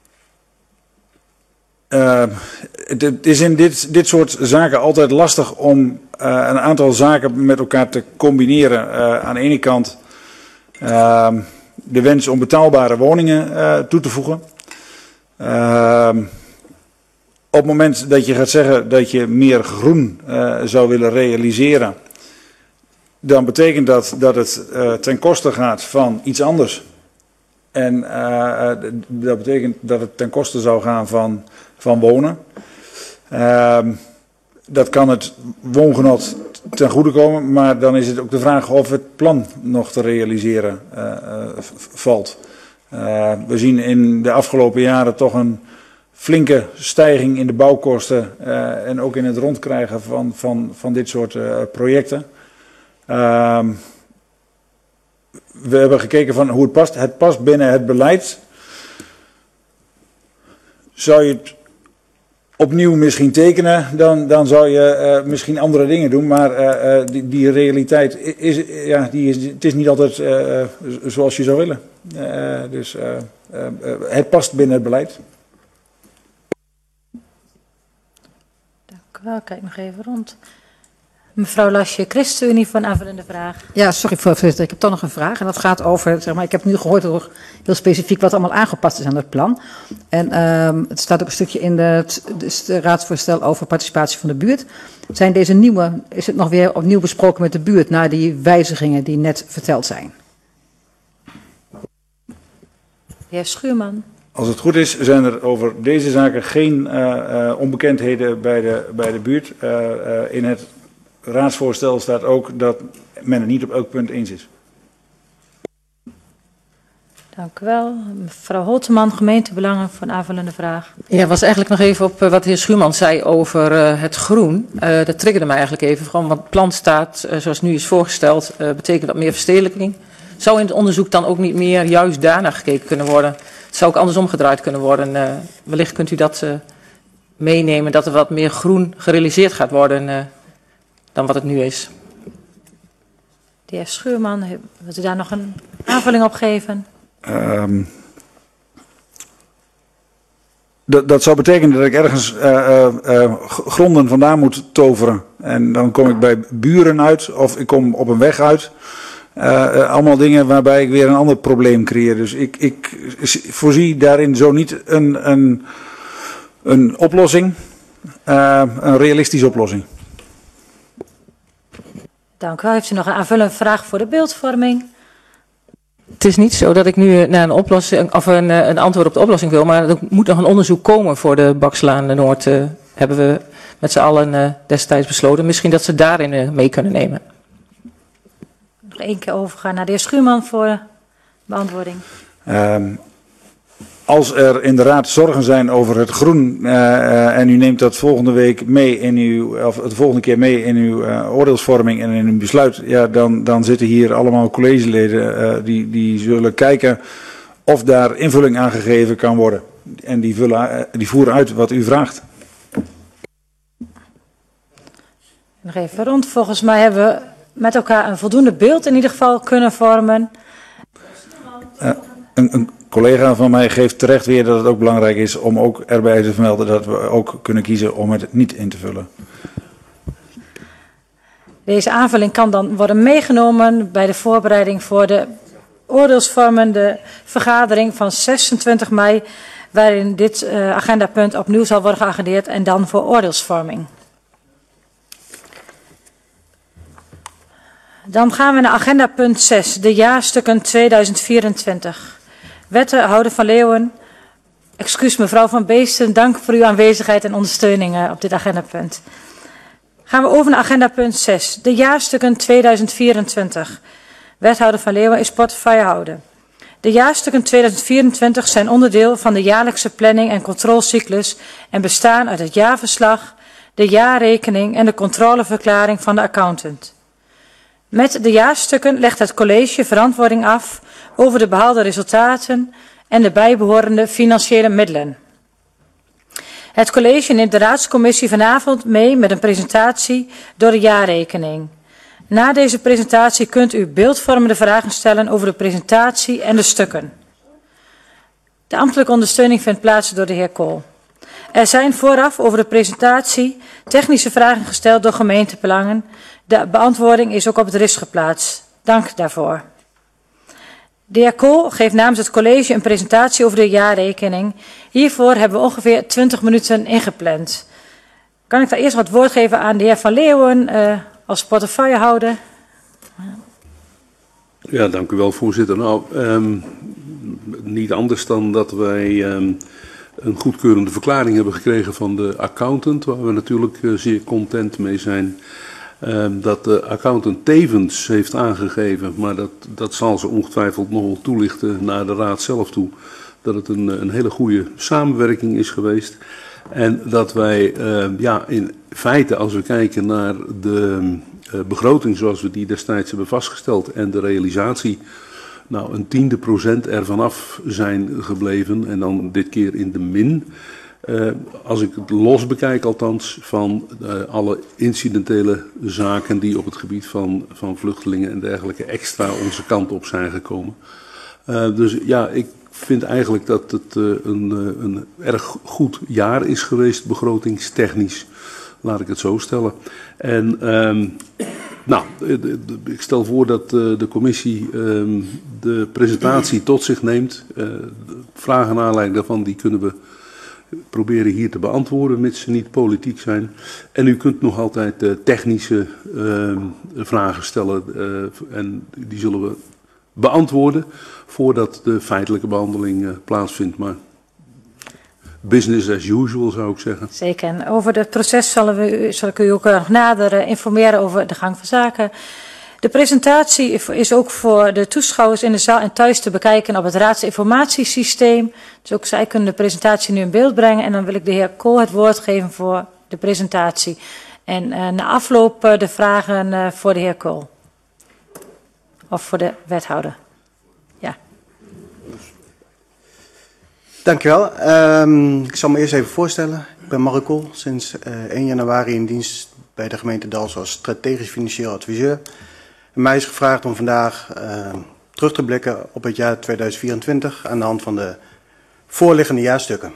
uh, het is in dit, dit soort zaken altijd lastig om uh, een aantal zaken met elkaar te combineren. Uh, aan de ene kant Uh, de wens om betaalbare woningen uh, toe te voegen. Uh, op het moment dat je gaat zeggen dat je meer groen uh, zou willen realiseren, dan betekent dat dat het uh, ten koste gaat van iets anders. En uh, dat betekent dat het ten koste zou gaan van, van wonen. Uh, dat kan het woongenot ten goede komen, maar dan is het ook de vraag of het plan nog te realiseren uh, uh, valt. Uh, we zien in de afgelopen jaren toch een flinke stijging in de bouwkosten uh, en ook in het rondkrijgen van, van, van dit soort uh, projecten. Uh, we hebben gekeken van hoe het past. Het past binnen het beleid. Zou je het opnieuw misschien tekenen, dan, dan zou je uh, misschien andere dingen doen, maar uh, uh, die, die realiteit is, ja, die is, het is niet altijd uh, zoals je zou willen. Uh, dus uh, uh, uh, het past binnen het beleid. Dank u wel, kijk nog even rond. Mevrouw Lasje, ChristenUnie voor een aanvullende vraag. Ja, sorry voorzitter, ik heb toch nog een vraag. En dat gaat over, zeg maar, ik heb nu gehoord door heel specifiek wat allemaal aangepast is aan het plan. En um, het staat ook een stukje in de, het, de raadsvoorstel over participatie van de buurt. Zijn deze nieuwe, is het nog weer opnieuw besproken met de buurt na die wijzigingen die net verteld zijn? De heer Schuurman. Als het goed is, zijn er over deze zaken geen uh, uh, onbekendheden bij de, bij de buurt. Uh, uh, in het raadsvoorstel staat ook dat men het niet op elk punt eens is. Dank u wel. Mevrouw Holteman, gemeentebelangen, voor een aanvullende vraag. Ja, was eigenlijk nog even op uh, wat de heer Schuurman zei over uh, het groen. Uh, dat triggerde mij eigenlijk even. Gewoon wat het plan staat, uh, zoals nu is voorgesteld, uh, betekent dat meer verstedelijking. Zou in het onderzoek dan ook niet meer juist daarna gekeken kunnen worden? Het zou ook andersom gedraaid kunnen worden. Uh, wellicht kunt u dat uh, meenemen, dat er wat meer groen gerealiseerd gaat worden uh, dan wat het nu is. De heer Schuurman, wilt u daar nog een aanvulling op geven? Um, dat, dat zou betekenen dat ik ergens uh, uh, uh, gronden vandaan moet toveren. En dan kom ik bij buren uit of ik kom op een weg uit. Uh, uh, allemaal dingen waarbij ik weer een ander probleem creëer. Dus ik, ik voorzie daarin zo niet een, een, een oplossing, uh, een realistische oplossing. Dank u wel. Heeft u nog een aanvullende vraag voor de beeldvorming? Het is niet zo dat ik nu naar een, oplossing, of een, een antwoord op de oplossing wil, maar er moet nog een onderzoek komen voor de Bakslaan Noord. Uh, hebben we met z'n allen uh, destijds besloten. Misschien dat ze daarin uh, mee kunnen nemen. Nog één keer overgaan naar de heer Schuurman voor beantwoording. Um, als er inderdaad zorgen zijn over het groen uh, uh, en u neemt dat volgende week mee in uw, of de volgende keer mee in uw uh, oordeelsvorming en in uw besluit, ja, dan, dan zitten hier allemaal collegeleden uh, die, die zullen kijken of daar invulling aan gegeven kan worden. En die, vullen, uh, die voeren uit wat u vraagt. Nog even rond. Volgens mij hebben we met elkaar een voldoende beeld in ieder geval kunnen vormen. Uh, een, een collega van mij geeft terecht weer dat het ook belangrijk is om ook erbij te vermelden dat we ook kunnen kiezen om het niet in te vullen. Deze aanvulling kan dan worden meegenomen bij de voorbereiding voor de oordeelsvormende vergadering van zesentwintig mei, waarin dit uh, agendapunt opnieuw zal worden geagendeerd en dan voor oordeelsvorming. Dan gaan we naar agendapunt zes, de jaarstukken tweeduizend vierentwintig. Wethouder van Leeuwen, excuus mevrouw Van Beesten, dank voor uw aanwezigheid en ondersteuning uh, op dit agendapunt. Gaan we over naar agendapunt zes, de jaarstukken tweeduizend vierentwintig. Wethouder van Leeuwen is portefeuillehouder. De jaarstukken tweeduizend vierentwintig zijn onderdeel van de jaarlijkse planning en controlecyclus en bestaan uit het jaarverslag, de jaarrekening en de controleverklaring van de accountant. Met de jaarstukken legt het college verantwoording af over de behaalde resultaten en de bijbehorende financiële middelen. Het college neemt de raadscommissie vanavond mee met een presentatie door de jaarrekening. Na deze presentatie kunt u beeldvormende vragen stellen over de presentatie en de stukken. De ambtelijke ondersteuning vindt plaats door de heer Kool. Er zijn vooraf over de presentatie technische vragen gesteld door gemeentebelangen. De beantwoording is ook op het R I S geplaatst. Dank daarvoor. De heer Kool geeft namens het college een presentatie over de jaarrekening. Hiervoor hebben we ongeveer twintig minuten ingepland. Kan ik daar eerst wat woord geven aan de heer Van Leeuwen uh, als portefeuillehouder? Ja, dank u wel, voorzitter. Nou, um, niet anders dan dat wij um, een goedkeurende verklaring hebben gekregen van de accountant, waar we natuurlijk uh, zeer content mee zijn. Um, dat de accountant tevens heeft aangegeven, maar dat, dat zal ze ongetwijfeld nog wel toelichten naar de raad zelf toe, dat het een, een hele goede samenwerking is geweest. En dat wij uh, ja, in feite, als we kijken naar de uh, begroting zoals we die destijds hebben vastgesteld en de realisatie, nou een tiende procent ervan af zijn gebleven en dan dit keer in de min. Uh, als ik het los bekijk althans van uh, alle incidentele zaken die op het gebied van, van vluchtelingen en dergelijke extra onze kant op zijn gekomen. Uh, dus ja, ik vind eigenlijk dat het uh, een, uh, een erg goed jaar is geweest, begrotingstechnisch, laat ik het zo stellen. En um, nou, ik stel voor dat uh, de commissie um, de presentatie tot zich neemt. Uh, vragen naar aanleiding daarvan, die kunnen we proberen hier te beantwoorden, mits ze niet politiek zijn. En u kunt nog altijd uh, technische uh, vragen stellen uh, en die zullen we beantwoorden voordat de feitelijke behandeling uh, plaatsvindt. Maar business as usual zou ik zeggen. Zeker. En over het proces zullen we, zal ik u ook nog nader uh, informeren over de gang van zaken. De presentatie is ook voor de toeschouwers in de zaal en thuis te bekijken op het raadsinformatiesysteem. Dus ook zij kunnen de presentatie nu in beeld brengen. En dan wil ik de heer Kool het woord geven voor de presentatie. En uh, na afloop uh, de vragen uh, voor de heer Kool. Of voor de wethouder. Ja. Dankjewel. Um, ik zal me eerst even voorstellen. Ik ben Mark Kool, sinds uh, één januari in dienst bij de gemeente Dalfsen als strategisch financieel adviseur. En mij is gevraagd om vandaag uh, terug te blikken op het jaar tweeduizend vierentwintig aan de hand van de voorliggende jaarstukken.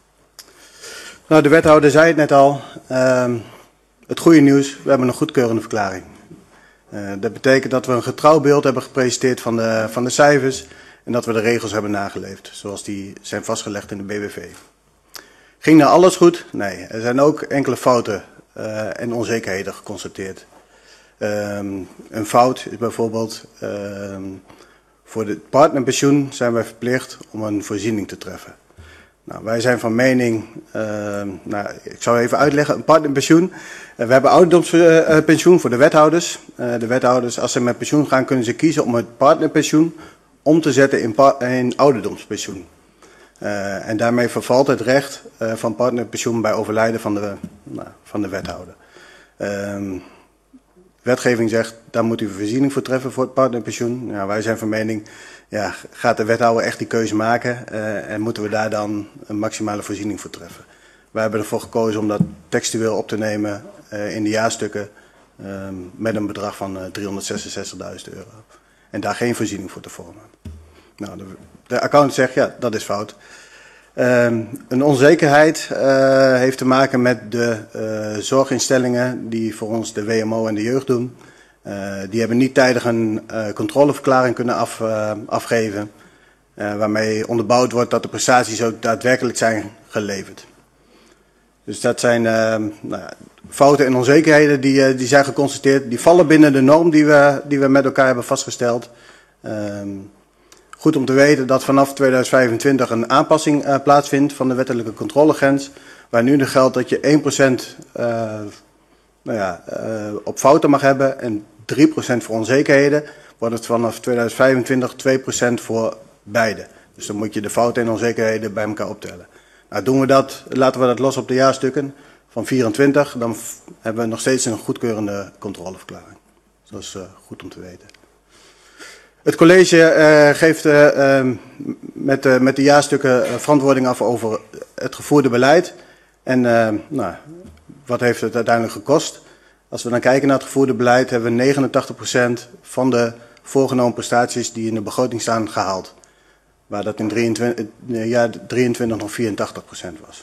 Nou, de wethouder zei het net al. Uh, het goede nieuws, we hebben een goedkeurende verklaring. Uh, dat betekent dat we een getrouw beeld hebben gepresenteerd van de, van de cijfers en dat we de regels hebben nageleefd, zoals die zijn vastgelegd in de B W V. Ging nou alles goed? Nee, er zijn ook enkele fouten uh, en onzekerheden geconstateerd. Um, een fout is bijvoorbeeld, um, voor het partnerpensioen zijn wij verplicht om een voorziening te treffen. Nou, wij zijn van mening, uh, nou, ik zal even uitleggen, een partnerpensioen. Uh, we hebben ouderdomspensioen uh, voor de wethouders. Uh, de wethouders, als ze met pensioen gaan, kunnen ze kiezen om het partnerpensioen om te zetten in, in ouderdomspensioen. Uh, en daarmee vervalt het recht uh, van partnerpensioen bij overlijden van de, nou, van de wethouder. Um, wetgeving zegt, daar moet u een voorziening voor treffen voor het partnerpensioen. Nou, wij zijn van mening, ja, gaat de wethouder echt die keuze maken uh, en moeten we daar dan een maximale voorziening voor treffen. Wij hebben ervoor gekozen om dat textueel op te nemen uh, in de jaarstukken uh, met een bedrag van uh, driehonderdzesenzestigduizend euro. En daar geen voorziening voor te vormen. Nou, de, de accountant zegt, ja, dat is fout. Uh, een onzekerheid uh, heeft te maken met de uh, zorginstellingen die voor ons de W M O en de jeugd doen. Uh, die hebben niet tijdig een uh, controleverklaring kunnen af, uh, afgeven, uh, waarmee onderbouwd wordt dat de prestaties ook daadwerkelijk zijn geleverd. Dus dat zijn uh, nou ja, fouten en onzekerheden die, uh, die zijn geconstateerd. Die vallen binnen de norm die we, die we met elkaar hebben vastgesteld. Uh, Goed om te weten dat vanaf tweeduizend vijfentwintig een aanpassing uh, plaatsvindt van de wettelijke controlegrens. Waar nu nog geldt dat je één procent uh, nou ja, uh, op fouten mag hebben en drie procent voor onzekerheden. Wordt het vanaf tweeduizend vijfentwintig twee procent voor beide. Dus dan moet je de fouten en onzekerheden bij elkaar optellen. Nou, doen we dat, laten we dat los op de jaarstukken van vierentwintig, dan hebben we nog steeds een goedkeurende controleverklaring. Dus dat is uh, goed om te weten. Het college uh, geeft uh, uh, met, uh, met de jaarstukken uh, verantwoording af over het gevoerde beleid. En uh, nou, wat heeft het uiteindelijk gekost? Als we dan kijken naar het gevoerde beleid, hebben we negenentachtig procent van de voorgenomen prestaties die in de begroting staan gehaald. Waar dat in drieëntwintig, jaar drieëntwintig nog vierentachtig procent was.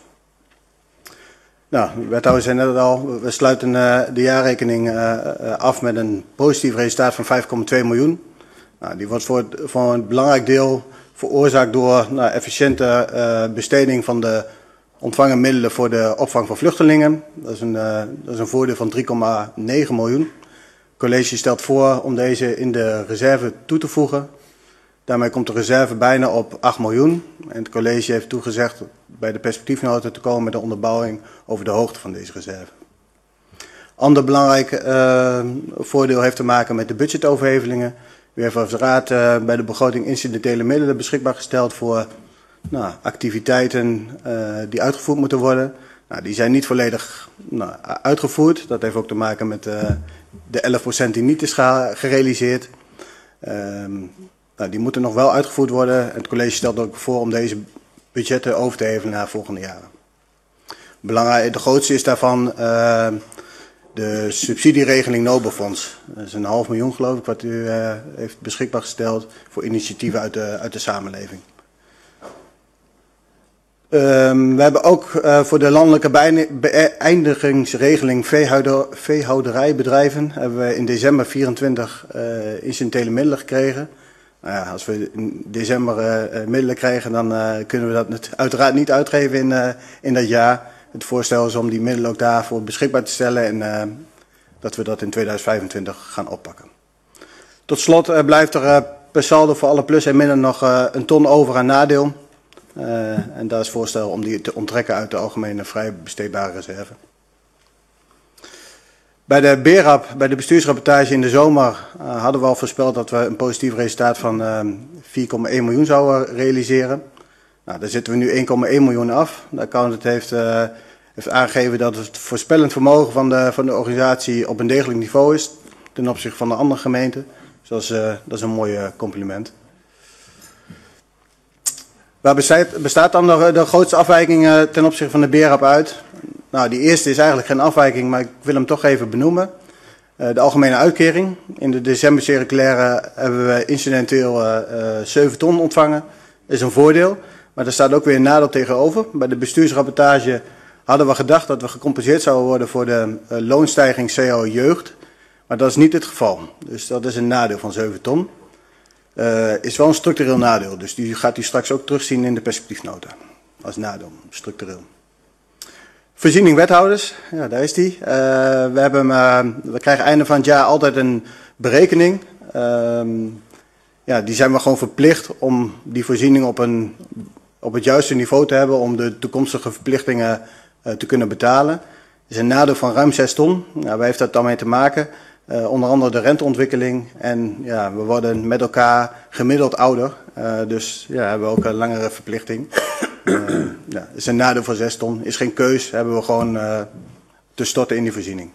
Nou, de wethouder zei net al, we sluiten uh, de jaarrekening uh, uh, af met een positief resultaat van vijf komma twee miljoen. Nou, die wordt voor, het, voor een belangrijk deel veroorzaakt door nou, efficiënte uh, besteding van de ontvangen middelen voor de opvang van vluchtelingen. Dat is een, uh, dat is een voordeel van drie komma negen miljoen. Het college stelt voor om deze in de reserve toe te voegen. Daarmee komt de reserve bijna op acht miljoen. En het college heeft toegezegd bij de perspectiefnota te komen met een onderbouwing over de hoogte van deze reserve. Ander belangrijk uh, voordeel heeft te maken met de budgetoverhevelingen. U heeft als raad uh, bij de begroting incidentele middelen beschikbaar gesteld voor nou, activiteiten uh, die uitgevoerd moeten worden. Nou, die zijn niet volledig nou, uitgevoerd. Dat heeft ook te maken met uh, de elf procent die niet is gerealiseerd. Um, nou, die moeten nog wel uitgevoerd worden. Het college stelt ook voor om deze budgetten over te hevelen naar volgende jaren. Belangrijk, de grootste is daarvan uh, de subsidieregeling Nobelfonds. Dat is een half miljoen geloof ik wat u uh, heeft beschikbaar gesteld voor initiatieven uit de, uit de samenleving. Um, we hebben ook uh, voor de landelijke beëindigingsregeling veehouder, veehouderijbedrijven hebben we in december vierentwintig uh, incidentele middelen gekregen. Nou ja, als we in december uh, middelen krijgen, dan uh, kunnen we dat uiteraard niet uitgeven in, uh, in dat jaar. Het voorstel is om die middelen ook daarvoor beschikbaar te stellen en uh, dat we dat in tweeduizend vijfentwintig gaan oppakken. Tot slot uh, blijft er uh, per saldo voor alle plus en minnen nog uh, een ton over aan nadeel. Uh, en daar is voorstel om die te onttrekken uit de algemene vrij besteedbare reserve. Bij de B R A P, bij de bestuursrapportage in de zomer, uh, hadden we al voorspeld dat we een positief resultaat van uh, vier komma één miljoen zouden realiseren. Nou, daar zitten we nu één komma één miljoen af. De accountant heeft, uh, heeft aangegeven dat het voorspellend vermogen van de, van de organisatie op een degelijk niveau is ten opzichte van de andere gemeenten. Dus dat is, uh, dat is een mooi uh, compliment. Waar bestaat, bestaat dan de, de grootste afwijking uh, ten opzichte van de B R A P uit? Nou, die eerste is eigenlijk geen afwijking, maar ik wil hem toch even benoemen. Uh, de algemene uitkering. In de decembercirculaire hebben we incidenteel uh, uh, zeven ton ontvangen. Dat is een voordeel. Maar er staat ook weer een nadeel tegenover. Bij de bestuursrapportage hadden we gedacht dat we gecompenseerd zouden worden voor de uh, loonstijging C A O jeugd. Maar dat is niet het geval. Dus dat is een nadeel van zeven ton. Uh, is wel een structureel nadeel. Dus die gaat u straks ook terugzien in de perspectiefnota. Als nadeel, structureel. Voorziening wethouders, ja, daar is die. Uh, we, hebben, uh, we krijgen einde van het jaar altijd een berekening. Uh, ja, die zijn we gewoon verplicht om die voorziening op, een, op het juiste niveau te hebben om de toekomstige verplichtingen uh, te kunnen betalen. Dat is een nadeel van ruim zes ton. Nou, waar heeft dat dan mee te maken? Uh, onder andere de renteontwikkeling en ja, we worden met elkaar gemiddeld ouder. Uh, dus ja, hebben we ook een langere verplichting. Uh, ja, dat is een nadeel van zes ton. Is geen keus, hebben we gewoon uh, te storten in die voorziening.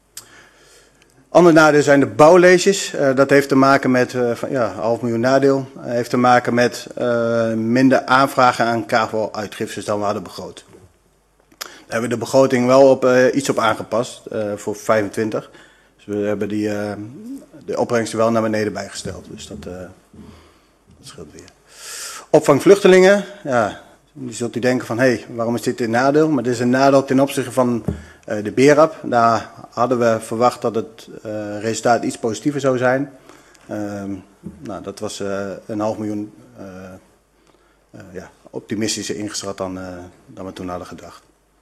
Andere nadeel zijn de bouwleges. Uh, dat heeft te maken met, uh, van, ja, half miljoen nadeel. Uh, heeft te maken met uh, minder aanvragen aan K V O-uitgiftes dan we hadden begroot. Daar hebben we de begroting wel op, uh, iets op aangepast uh, voor vijfentwintig. Dus we hebben die, uh, de opbrengsten wel naar beneden bijgesteld. Dus dat, uh, dat scheelt weer. Opvang vluchtelingen. Ja, nu zult u denken van, hé, hey, waarom is dit een nadeel? Maar dit is een nadeel ten opzichte van uh, de B R A P. Daar hadden we verwacht dat het uh, resultaat iets positiever zou zijn. Uh, nou, dat was uh, een half miljoen uh, uh, ja, optimistischer ingeschat dan, uh, dan we toen hadden gedacht.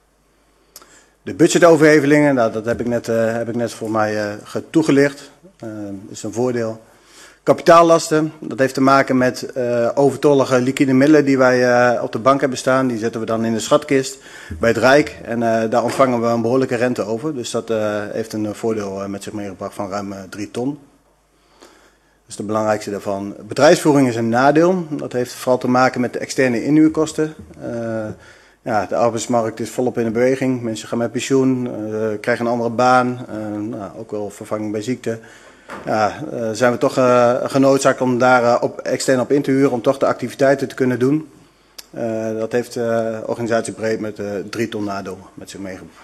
De budgetoverhevelingen, nou, dat heb ik net, uh, heb ik net voor mij uh, toegelicht. Uh, dat is een voordeel. Kapitaallasten, dat heeft te maken met uh, overtollige liquide middelen die wij uh, op de bank hebben staan. Die zetten we dan in de schatkist bij het Rijk en uh, daar ontvangen we een behoorlijke rente over. Dus dat uh, heeft een voordeel uh, met zich meegebracht van ruim uh, drie ton. Dat is de belangrijkste daarvan. Bedrijfsvoering is een nadeel. Dat heeft vooral te maken met de externe inhuurkosten. Uh, ja, de arbeidsmarkt is volop in de beweging. Mensen gaan met pensioen, uh, krijgen een andere baan, uh, nou, ook wel vervanging bij ziekte. Ja, uh, zijn we toch uh, genoodzaakt om daar uh, op, extern op in te huren om toch de activiteiten te kunnen doen. Uh, dat heeft de uh, organisatie breed met uh, drie ton nadeel met zich meegebracht.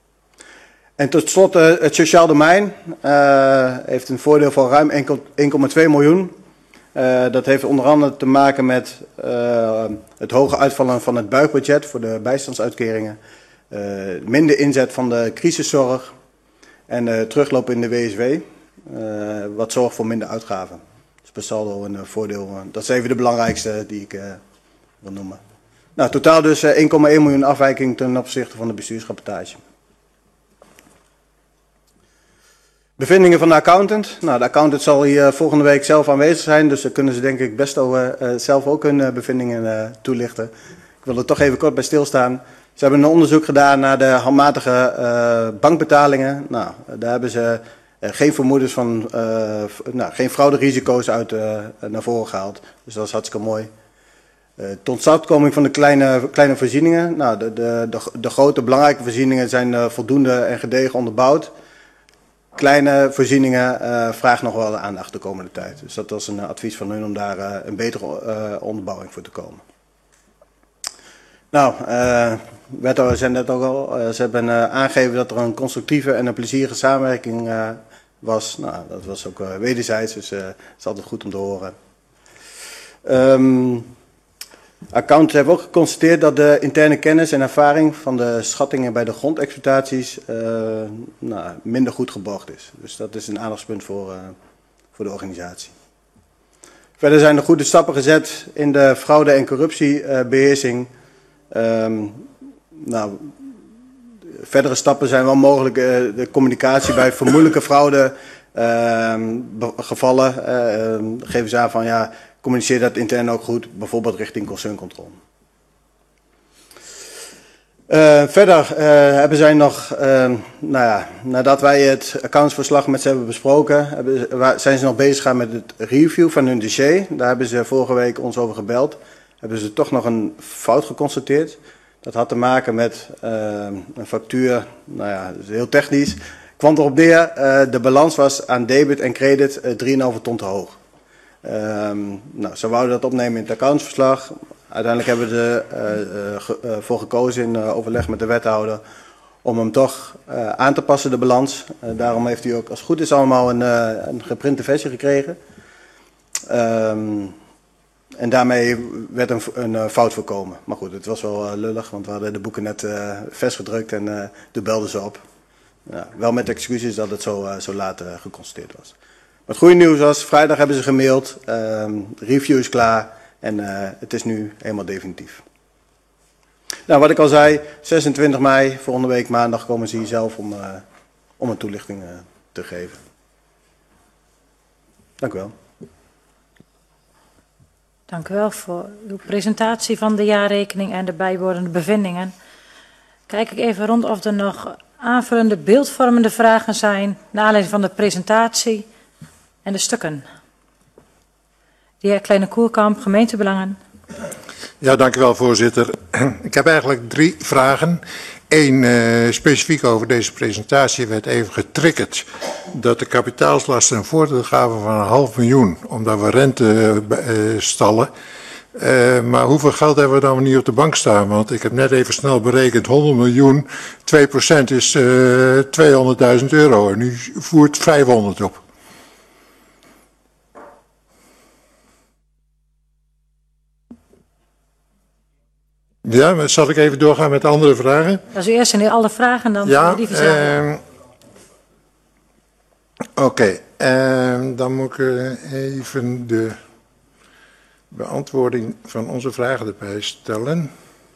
En tot slot uh, het sociaal domein uh, heeft een voordeel van ruim één komma twee miljoen. Uh, dat heeft onder andere te maken met uh, het hoge uitvallen van het buikbudget voor de bijstandsuitkeringen. Uh, minder inzet van de crisiszorg en uh, teruglopen in de W S W. Uh, wat zorgt voor minder uitgaven. Dus per saldo een uh, voordeel. Uh, dat is even de belangrijkste die ik uh, wil noemen. Nou, totaal dus uh, één komma één miljoen afwijking ten opzichte van de bestuursrapportage. Bevindingen van de accountant. Nou, de accountant zal hier volgende week zelf aanwezig zijn. Dus daar kunnen ze denk ik best uh, zelf ook hun uh, bevindingen uh, toelichten. Ik wil er toch even kort bij stilstaan. Ze hebben een onderzoek gedaan naar de handmatige uh, bankbetalingen. Nou, daar hebben ze uh, geen vermoedens van, uh, nou, geen frauderisico's uit uh, naar voren gehaald. Dus dat is hartstikke mooi. Uh, totstandkoming van de kleine, kleine voorzieningen. Nou, de, de, de, de grote belangrijke voorzieningen zijn uh, voldoende en gedegen onderbouwd. Kleine voorzieningen uh, vragen nog wel de aandacht de komende tijd. Dus dat was een uh, advies van hun om daar uh, een betere uh, onderbouwing voor te komen. Nou, uh, wethouder zei net ook al, uh, ze hebben uh, aangegeven dat er een constructieve en een plezierige samenwerking uh, was. Nou, dat was ook uh, wederzijds, dus uh, het is altijd goed om te horen. Um, Accountants hebben ook geconstateerd dat de interne kennis en ervaring van de schattingen bij de grondexploitaties uh, nou, minder goed geborgd is. Dus dat is een aandachtspunt voor, uh, voor de organisatie. Verder zijn er goede stappen gezet in de fraude- en corruptiebeheersing. Uh, um, nou, verdere stappen zijn wel mogelijk. Uh, de communicatie bij vermoedelijke fraude uh, gevallen uh, geven ze aan van ja, communiceer dat intern ook goed, bijvoorbeeld richting concerncontrole. Uh, verder uh, hebben zij nog, uh, nou ja, nadat wij het accountsverslag met ze hebben besproken, hebben, zijn ze nog bezig gegaan met het review van hun dossier. Daar hebben ze vorige week ons over gebeld. Hebben ze toch nog een fout geconstateerd. Dat had te maken met uh, een factuur, nou ja, dat is heel technisch. Kwam erop neer, uh, de balans was aan debit en credit uh, drie komma vijf ton te hoog. Uh, nou, ze wouden dat opnemen in het accountsverslag. Uiteindelijk hebben we ervoor uh, uh, uh, gekozen in uh, overleg met de wethouder om hem toch uh, aan te passen, de balans. Uh, daarom heeft u ook, als het goed is, allemaal een, uh, een geprinte versie gekregen. Um, en daarmee werd een, een uh, fout voorkomen. Maar goed, het was wel uh, lullig, want we hadden de boeken net uh, vers gedrukt en uh, toen belden ze op. Ja, wel met excuses dat het zo, uh, zo laat uh, geconstateerd was. Maar het goede nieuws was, vrijdag hebben ze gemaild, um, de review is klaar. En uh, het is nu helemaal definitief. Nou, wat ik al zei, zesentwintig mei, volgende week maandag, komen ze hier zelf om, uh, om een toelichting uh, te geven. Dank u wel. Dank u wel voor uw presentatie van de jaarrekening en de bijbehorende bevindingen. Kijk ik even rond of er nog aanvullende beeldvormende vragen zijn naar aanleiding van de presentatie en de stukken. De heer Kleine Koerkamp, gemeentebelangen. Ja, dank u wel, voorzitter. Ik heb eigenlijk drie vragen. Eén, uh, specifiek over deze presentatie werd even getriggerd dat de kapitaalslasten een voordeel gaven van een half miljoen, omdat we rente uh, stallen. Uh, maar hoeveel geld hebben we dan niet op de bank staan? Want ik heb net even snel berekend, honderd miljoen, twee procent is uh, tweehonderdduizend euro en u voert vijfhonderd op. Ja, maar zal ik even doorgaan met andere vragen? Als u eerst in alle vragen, dan ja, die verzamelen. Uh, Oké, okay, uh, dan moet ik uh, even de beantwoording van onze vragen erbij stellen.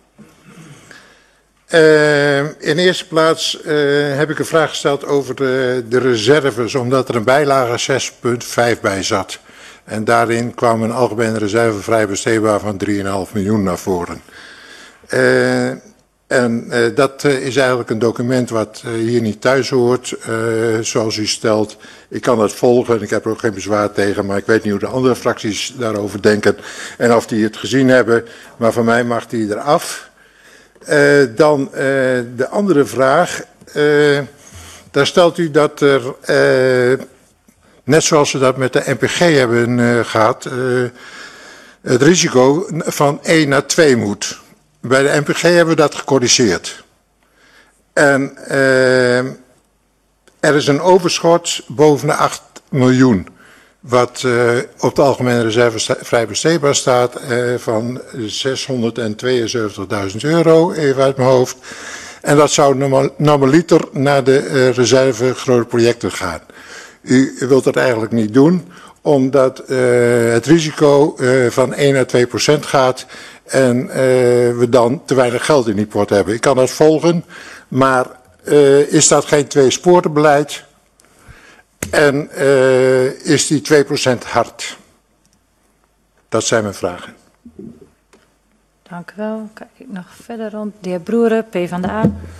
Uh, in eerste plaats uh, heb ik een vraag gesteld over de, de reserves, omdat er een bijlage zes punt vijf bij zat. En daarin kwam een algemene reserve vrij besteedbaar van drie komma vijf miljoen naar voren. Uh, en uh, dat uh, is eigenlijk een document wat uh, hier niet thuis hoort, uh, zoals u stelt. Ik kan dat volgen en ik heb er ook geen bezwaar tegen, maar ik weet niet hoe de andere fracties daarover denken en of die het gezien hebben. Maar voor mij mag die eraf. Uh, dan uh, de andere vraag. Uh, daar stelt u dat er, uh, net zoals we dat met de N P G hebben uh, gehad, uh, het risico van één naar twee moet. Bij de N P G hebben we dat gecorrigeerd. En uh, er is een overschot boven de acht miljoen. Wat uh, op de algemene reserve vrij besteedbaar staat uh, van zeshonderdtweeënzeventigduizend euro, even uit mijn hoofd. En dat zou normaliter naar de uh, reserve grote projecten gaan. U, u wilt dat eigenlijk niet doen, omdat uh, het risico uh, van één à twee procent gaat en uh, we dan te weinig geld in die pot hebben. Ik kan dat volgen, maar uh, is dat geen tweesporenbeleid? En uh, is die twee procent hard? Dat zijn mijn vragen. Dank u wel. Kijk ik nog verder rond. De heer Broeren, PvdA.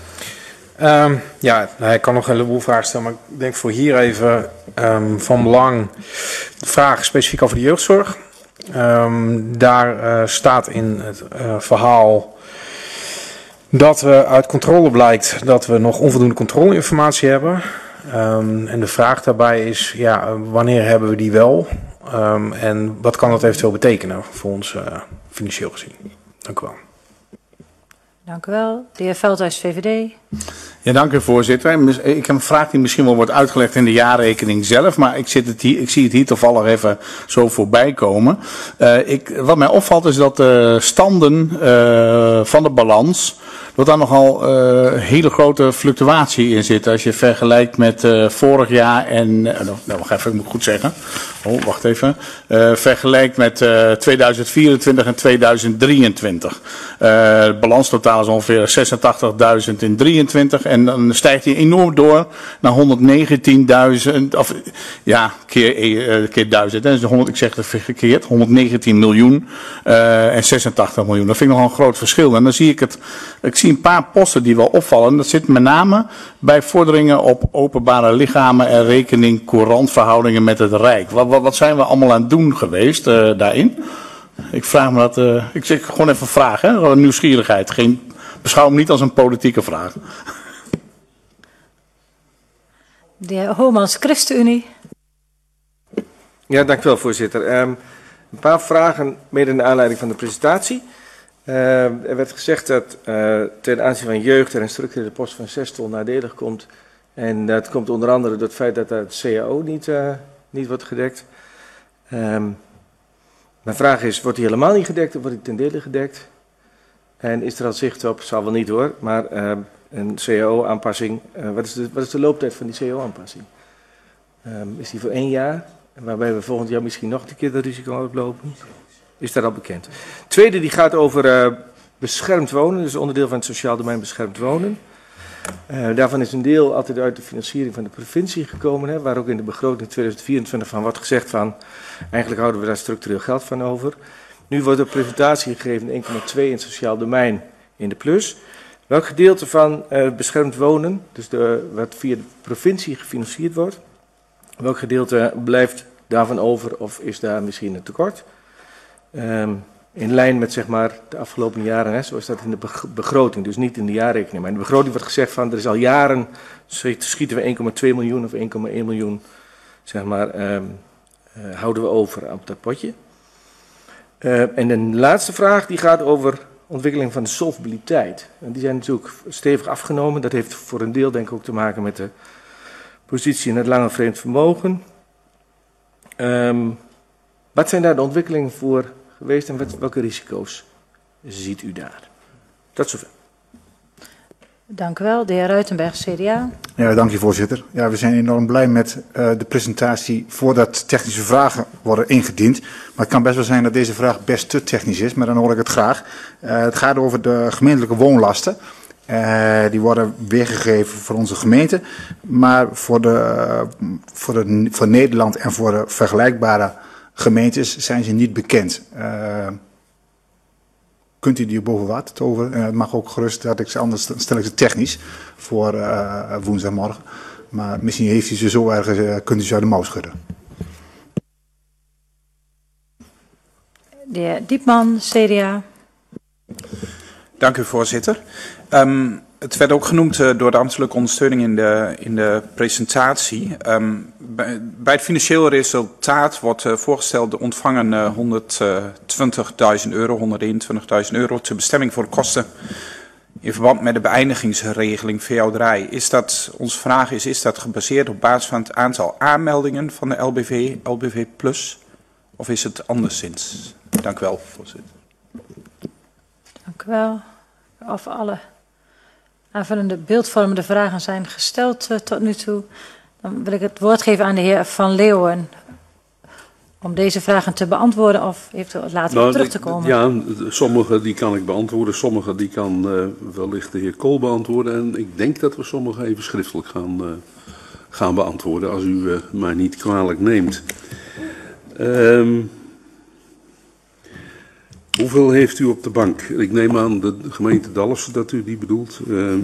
Um, ja, ik kan nog een heleboel vragen stellen, maar ik denk voor hier even um, van belang de vraag specifiek over de jeugdzorg. Um, daar uh, staat in het uh, verhaal dat we uit controle blijkt dat we nog onvoldoende controleinformatie hebben. Um, en de vraag daarbij is, ja, wanneer hebben we die wel? Um, en wat kan dat eventueel betekenen voor ons uh, financieel gezien? Dank u wel. Dank u wel. De heer Veldhuis, V V D. Ja, dank u voorzitter. Ik heb een vraag die misschien wel wordt uitgelegd in de jaarrekening zelf, maar ik, zit het hier, ik zie het hier toevallig even zo voorbij komen. Uh, ik, wat mij opvalt is dat de standen uh, van de balans dat daar nogal uh, hele grote fluctuatie in zit. Als je vergelijkt met uh, vorig jaar en, uh, nou wacht even, ik moet goed zeggen. Oh, wacht even. Uh, vergelijkt met uh, tweeduizend vierentwintig en tweeduizend drieëntwintig. Uh, het balanstotaal is ongeveer zesentachtigduizend in drieëntwintig en dan stijgt hij enorm door naar honderdnegentienduizend, of ja, keer, uh, keer duizend. Hè. Dus honderd, ik zeg het verkeerd, honderdnegentien miljoen uh, en zesentachtig miljoen. Dat vind ik nogal een groot verschil. En dan zie ik het, ik zie een paar posten die wel opvallen. Dat zit met name bij vorderingen op openbare lichamen en rekening courantverhoudingen met het Rijk. Wat, wat, wat zijn we allemaal aan het doen geweest uh, daarin? Ik vraag me dat, uh, ik zeg gewoon even een vraag, hè? Gewoon nieuwsgierigheid. Geen, beschouw hem niet als een politieke vraag. De heer Homans, ChristenUnie. Ja, dank u wel, voorzitter. Um, een paar vragen, mede naar aanleiding van de presentatie. Uh, er werd gezegd dat uh, ten aanzien van jeugd er een structurele post van zes ton nadelig komt. En dat komt onder andere door het feit dat het C A O niet, uh, niet wordt gedekt. Um, mijn vraag is, wordt die helemaal niet gedekt of wordt die ten dele gedekt? En is er al zicht op, zal wel niet hoor, maar uh, een C A O-aanpassing, uh, wat, is de, wat is de looptijd van die C A O-aanpassing? Um, is die voor één jaar, waarbij we volgend jaar misschien nog een keer dat risico oplopen? Is dat al bekend? Tweede, die gaat over uh, beschermd wonen, dus onderdeel van het sociaal domein beschermd wonen. Uh, daarvan is een deel altijd uit de financiering van de provincie gekomen, hè, waar ook in de begroting tweeduizend vierentwintig van wordt gezegd van, eigenlijk houden we daar structureel geld van over. Nu wordt een presentatie gegeven één komma twee in het sociaal domein in de plus. Welk gedeelte van uh, beschermd wonen, dus de, wat via de provincie gefinancierd wordt, welk gedeelte blijft daarvan over of is daar misschien een tekort? Um, in lijn met zeg maar de afgelopen jaren, hè, zoals dat in de begroting, dus niet in de jaarrekening. Maar in de begroting wordt gezegd van, er is al jaren, schieten we één komma twee miljoen of één komma één miljoen, zeg maar, um, uh, houden we over op dat potje. Uh, en de laatste vraag, die gaat over ontwikkeling van de solvabiliteit. En die zijn natuurlijk stevig afgenomen. Dat heeft voor een deel denk ik ook te maken met de positie in het lange vreemd vermogen. Um, wat zijn daar de ontwikkelingen voor geweest en wat, welke risico's ziet u daar? Tot zover. Dank u wel. De heer Ruitenberg, C D A. Ja, dank u voorzitter. Ja, we zijn enorm blij met uh, de presentatie voordat technische vragen worden ingediend. Maar het kan best wel zijn dat deze vraag best te technisch is, maar dan hoor ik het graag. Uh, het gaat over de gemeentelijke woonlasten. Uh, die worden weergegeven voor onze gemeente, maar voor, de, uh, voor, de, voor Nederland en voor de vergelijkbare gemeentes zijn ze niet bekend. Uh, kunt u die boven water toveren? En het mag ook gerust dat ik ze, anders stel ik ze technisch voor uh, woensdagmorgen. Maar misschien heeft u ze zo ergens, uh, kunt u ze uit de mouw schudden. De heer Diepman, C D A. Dank u voorzitter. Um, het werd ook genoemd uh, door de ambtelijke ondersteuning in de, in de presentatie. Um, bij, bij het financieel resultaat wordt uh, voorgesteld de ontvangen uh, honderdtwintigduizend euro, honderdeenentwintigduizend euro ter bestemming voor de kosten in verband met de beëindigingsregeling veehouderij. Is dat, onze vraag is, is dat gebaseerd op basis van het aantal aanmeldingen van de L B V, L B V plus, of is het anderszins? Dank u wel, voorzitter. Dank u wel. Of alle aanvullende beeldvormende vragen zijn gesteld uh, tot nu toe, dan wil ik het woord geven aan de heer Van Leeuwen om deze vragen te beantwoorden of eventueel later nou, terug te komen. Ja, sommige die kan ik beantwoorden, sommige die kan uh, wellicht de heer Kool beantwoorden en ik denk dat we sommige even schriftelijk gaan, uh, gaan beantwoorden als u uh, mij niet kwalijk neemt. Um, Hoeveel heeft u op de bank? Ik neem aan de gemeente Dalfsen dat u die bedoelt. Uh,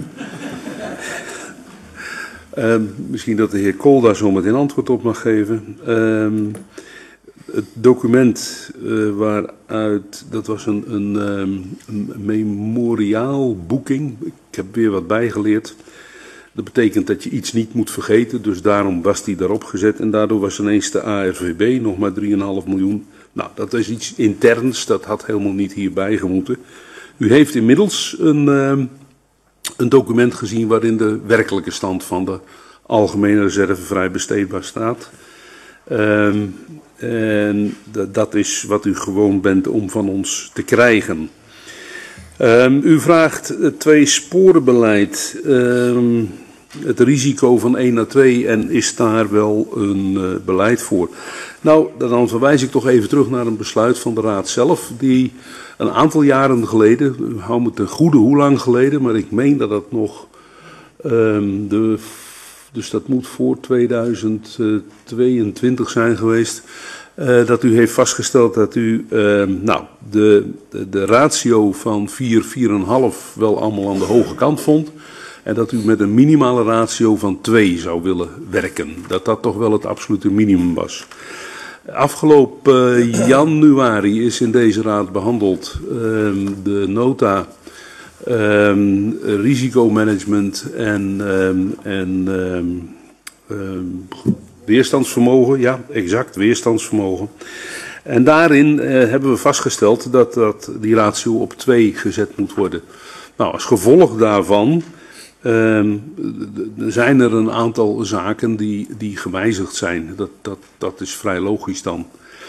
uh, misschien dat de heer Kool daar zo meteen antwoord op mag geven. Uh, het document uh, waaruit, dat was een, een, um, een memoriaalboeking. Ik heb weer wat bijgeleerd. Dat betekent dat je iets niet moet vergeten, dus daarom was die daarop gezet. En daardoor was ineens de A R V B nog maar drie komma vijf miljoen. Nou, dat is iets interns, dat had helemaal niet hierbij gemoeten. U heeft inmiddels een, uh, een document gezien waarin de werkelijke stand van de algemene reserve vrij besteedbaar staat. Uh, en dat is wat u gewoon bent om van ons te krijgen. Um, u vraagt het twee-sporenbeleid, um, het risico van één naar twee en is daar wel een uh, beleid voor? Nou, dan verwijs ik toch even terug naar een besluit van de Raad zelf, die een aantal jaren geleden, u houdt me ten goede hoe lang geleden, maar ik meen dat dat nog, um, de, dus dat moet voor tweeduizend tweeëntwintig zijn geweest, uh, dat u heeft vastgesteld dat u uh, nou, de, de, de ratio van vier, vier komma vijf wel allemaal aan de hoge kant vond. En dat u met een minimale ratio van twee zou willen werken. Dat dat toch wel het absolute minimum was. Afgelopen uh, januari is in deze raad behandeld uh, de nota um, risicomanagement en, um, en um, um, weerstandsvermogen. Ja, exact, weerstandsvermogen. En daarin uh, hebben we vastgesteld dat, dat die ratio op twee gezet moet worden. Nou, als gevolg daarvan Um, zijn er een aantal zaken die, die gewijzigd zijn. Dat, dat, dat is vrij logisch dan.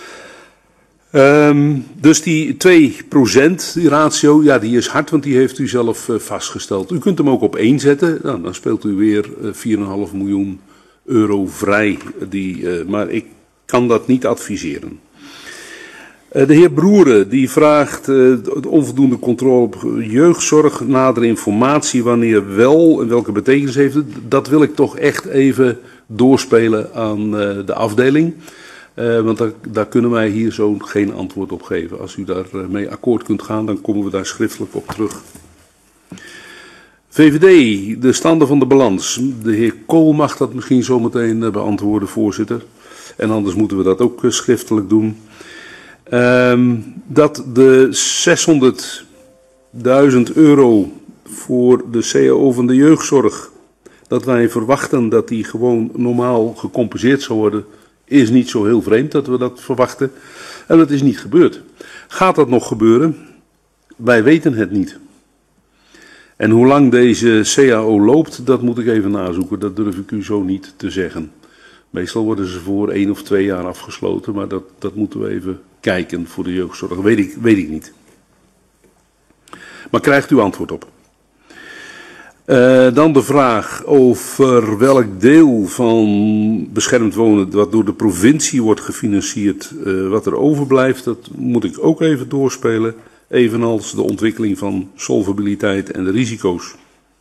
Um, dus die twee procent die ratio, ja, die is hard, want die heeft u zelf uh, vastgesteld. U kunt hem ook op één zetten, nou, dan speelt u weer uh, vier komma vijf miljoen euro vrij. Die, uh, maar ik kan dat niet adviseren. De heer Broeren die vraagt uh, de onvoldoende controle op jeugdzorg, nadere informatie wanneer wel en welke betekenis heeft het. Dat wil ik toch echt even doorspelen aan uh, de afdeling. Uh, want daar, daar kunnen wij hier zo geen antwoord op geven. Als u daarmee mee akkoord kunt gaan, dan komen we daar schriftelijk op terug. V V D, de standen van de balans. De heer Kool mag dat misschien zometeen uh, beantwoorden, voorzitter. En anders moeten we dat ook uh, schriftelijk doen. Um, dat de zeshonderdduizend euro voor de C A O van de jeugdzorg, dat wij verwachten dat die gewoon normaal gecompenseerd zou worden, is niet zo heel vreemd dat we dat verwachten. En dat is niet gebeurd. Gaat dat nog gebeuren? Wij weten het niet. En hoe lang deze C A O loopt, dat moet ik even nazoeken. Dat durf ik u zo niet te zeggen. Meestal worden ze voor één of twee jaar afgesloten, maar dat, dat moeten we even kijken voor de jeugdzorg. Weet ik, weet ik niet. Maar krijgt u antwoord op. Uh, dan de vraag over welk deel van beschermd wonen wat door de provincie wordt gefinancierd, uh, wat er overblijft, dat moet ik ook even doorspelen. Evenals de ontwikkeling van solvabiliteit en de risico's.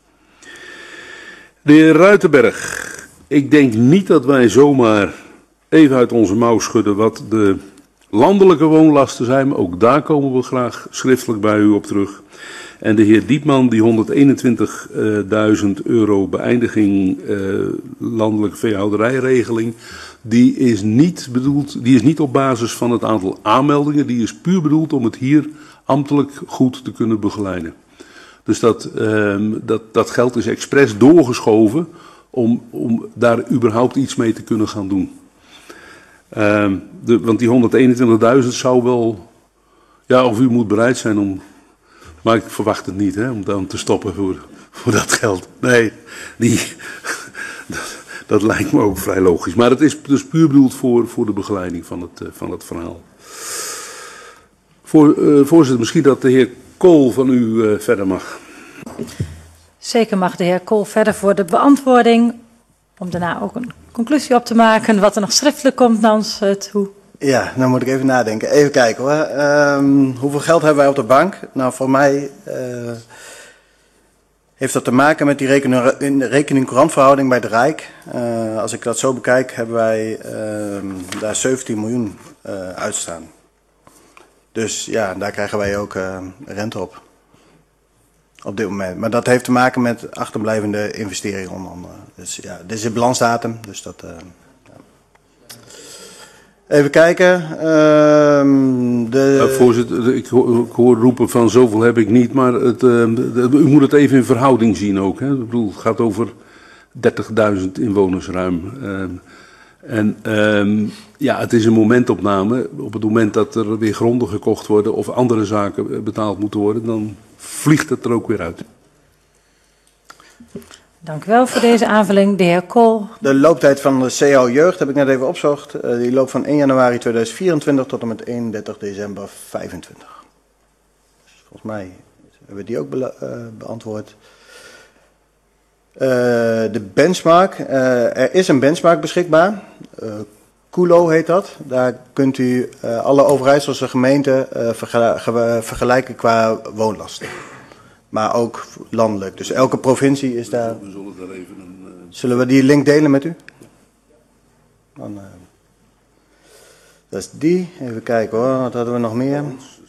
De heer Ruitenberg. Ik denk niet dat wij zomaar even uit onze mouw schudden wat de landelijke woonlasten zijn, maar ook daar komen we graag schriftelijk bij u op terug. En de heer Diepman, die honderdeenentwintigduizend euro beëindiging uh, landelijke veehouderijregeling, die is niet bedoeld, die is niet op basis van het aantal aanmeldingen, die is puur bedoeld om het hier ambtelijk goed te kunnen begeleiden. Dus dat, uh, dat, dat geld is expres doorgeschoven om, om daar überhaupt iets mee te kunnen gaan doen. Uh, de, want die honderdeenentwintigduizend zou wel, ja, of u moet bereid zijn om, maar ik verwacht het niet, hè, om dan te stoppen voor, voor dat geld. Nee, die, dat, dat lijkt me ook vrij logisch. Maar het is dus puur bedoeld voor, voor de begeleiding van het, uh, van het verhaal. Voor, uh, voorzitter, misschien dat de heer Kool van u uh, verder mag. Zeker mag de heer Kool verder voor de beantwoording, om daarna ook een conclusie op te maken wat er nog schriftelijk komt namens het hoe. Ja, nou moet ik even nadenken. Even kijken hoor. Um, hoeveel geld hebben wij op de bank? Nou, voor mij uh, heeft dat te maken met die rekening, rekening-courantverhouding bij de Rijk. Uh, als ik dat zo bekijk, hebben wij uh, daar zeventien miljoen uh, uitstaan. Dus ja, daar krijgen wij ook uh, rente op. Op dit moment. Maar dat heeft te maken met achterblijvende investeringen onder andere. Dus ja, dit is de balansdatum. Dus dat, uh, ja. Even kijken. Uh, de... uh, voorzitter, ik hoor, ik hoor roepen van zoveel heb ik niet. Maar het, uh, de, de, u moet het even in verhouding zien ook. Hè. Ik bedoel, het gaat over dertigduizend inwoners ruim. Uh, en uh, ja, het is een momentopname. Op het moment dat er weer gronden gekocht worden of andere zaken betaald moeten worden, dan vliegt het er ook weer uit. Dank u wel voor deze aanvulling, de heer Kool. De looptijd van de C A O Jeugd heb ik net even opgezocht. Uh, die loopt van één januari tweeduizend vierentwintig tot en met eenendertig december vijfentwintig. Dus volgens mij Hebben we die ook be uh, beantwoord. Uh, de benchmark. Uh, er is een benchmark beschikbaar. Uh, Kulo heet dat. Daar kunt u uh, alle Overijsselse gemeenten uh, vergel vergelijken qua woonlasten. Maar ook landelijk. Dus elke provincie is daar... We zullen daar even een... Uh... Zullen we die link delen met u? Dan, uh... dat is die. Even kijken hoor. Wat hadden we nog meer?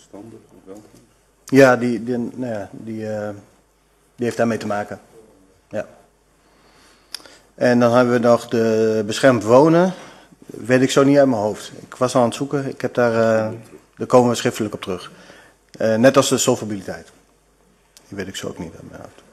Ja, die, die, nou ja, die, uh, die heeft daarmee te maken. Ja. En dan hebben we nog de beschermd wonen. Weet ik zo niet uit mijn hoofd. Ik was al aan het zoeken. Ik heb daar, uh, daar komen we schriftelijk op terug. Uh, net als de solvabiliteit. Die weet ik zo ook niet uit mijn hoofd.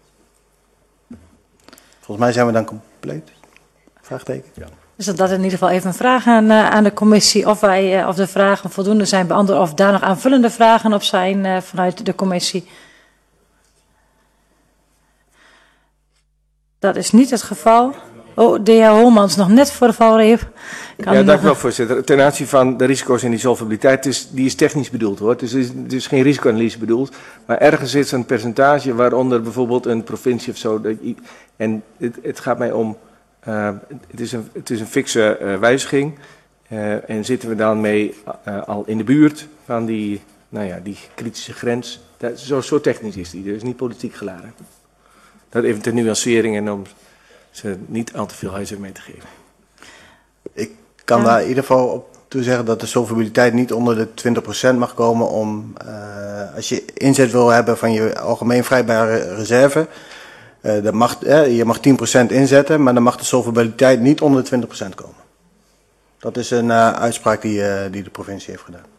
Volgens mij zijn we dan compleet. Vraagteken? Ja. Dus dat in ieder geval even een vraag aan, uh, aan de commissie. Of, wij, uh, of de vragen voldoende zijn beantwoord. Of daar nog aanvullende vragen op zijn uh, vanuit de commissie. Dat is niet het geval. Oh, de heer Holmans, nog net voor de valreep. Kan ja, dank u wel, voorzitter. Ten aanzien van de risico's en die solvabiliteit, is, die is technisch bedoeld hoor. Dus het is, het is geen risicoanalyse bedoeld. Maar ergens zit een percentage waaronder bijvoorbeeld een provincie of zo. En het, het gaat mij om, uh, het, is een, het is een fikse uh, wijziging. Uh, en zitten we dan mee uh, al in de buurt van die, nou ja, die kritische grens. Dat, zo, zo technisch is die, dus niet politiek geladen. Dat even ter nuancering en om ze niet al te veel huiswerk mee te geven. Ik kan ja. daar in ieder geval op toe zeggen dat de solvabiliteit niet onder de twintig procent mag komen om, uh, als je inzet wil hebben van je algemeen vrijbare reserve, uh, dat mag, uh, je mag tien procent inzetten, maar dan mag de solvabiliteit niet onder de twintig procent komen. Dat is een uh, uitspraak die, uh, die de provincie heeft gedaan.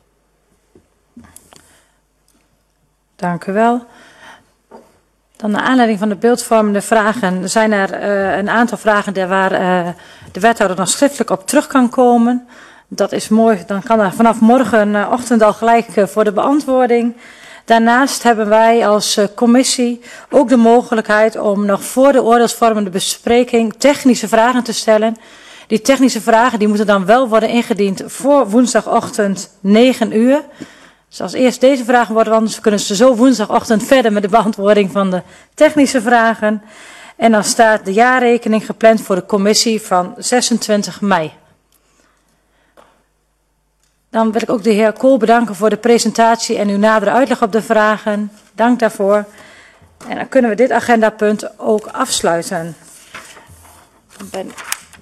Dank u wel. Dan naar aanleiding van de beeldvormende vragen zijn er uh, een aantal vragen daar waar uh, de wethouder nog schriftelijk op terug kan komen. Dat is mooi, dan kan er vanaf morgenochtend al gelijk uh, voor de beantwoording. Daarnaast hebben wij als uh, commissie ook de mogelijkheid om nog voor de oordeelsvormende bespreking technische vragen te stellen. Die technische vragen die moeten dan wel worden ingediend voor woensdagochtend negen uur. Dus als eerst deze vragen worden, anders kunnen ze zo woensdagochtend verder met de beantwoording van de technische vragen. En dan staat de jaarrekening gepland voor de commissie van zesentwintig mei. Dan wil ik ook de heer Kool bedanken voor de presentatie en uw nadere uitleg op de vragen. Dank daarvoor. En dan kunnen we dit agendapunt ook afsluiten. Ben...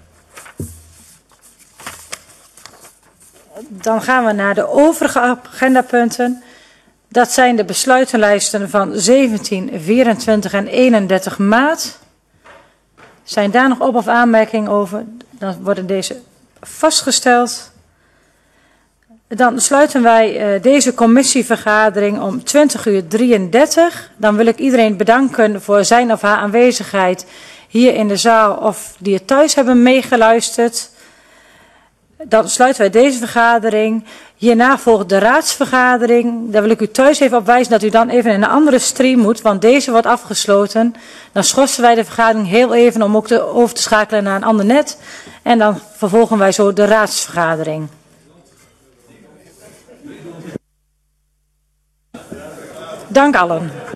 Dan gaan we naar de overige agendapunten. Dat zijn de besluitenlijsten van zeventien, vierentwintig en eenendertig maart. Zijn daar nog op- of aanmerkingen over? Dan worden deze vastgesteld. Dan sluiten wij uh, deze commissievergadering om twintig uur drieëndertig. Dan wil ik iedereen bedanken voor zijn of haar aanwezigheid hier in de zaal of die het thuis hebben meegeluisterd. Dan sluiten wij deze vergadering. Hierna volgt de raadsvergadering. Daar wil ik u thuis even op wijzen dat u dan even in een andere stream moet, want deze wordt afgesloten. Dan schorsen wij de vergadering heel even om ook te over te schakelen naar een ander net. En dan vervolgen wij zo de raadsvergadering. Dank allen.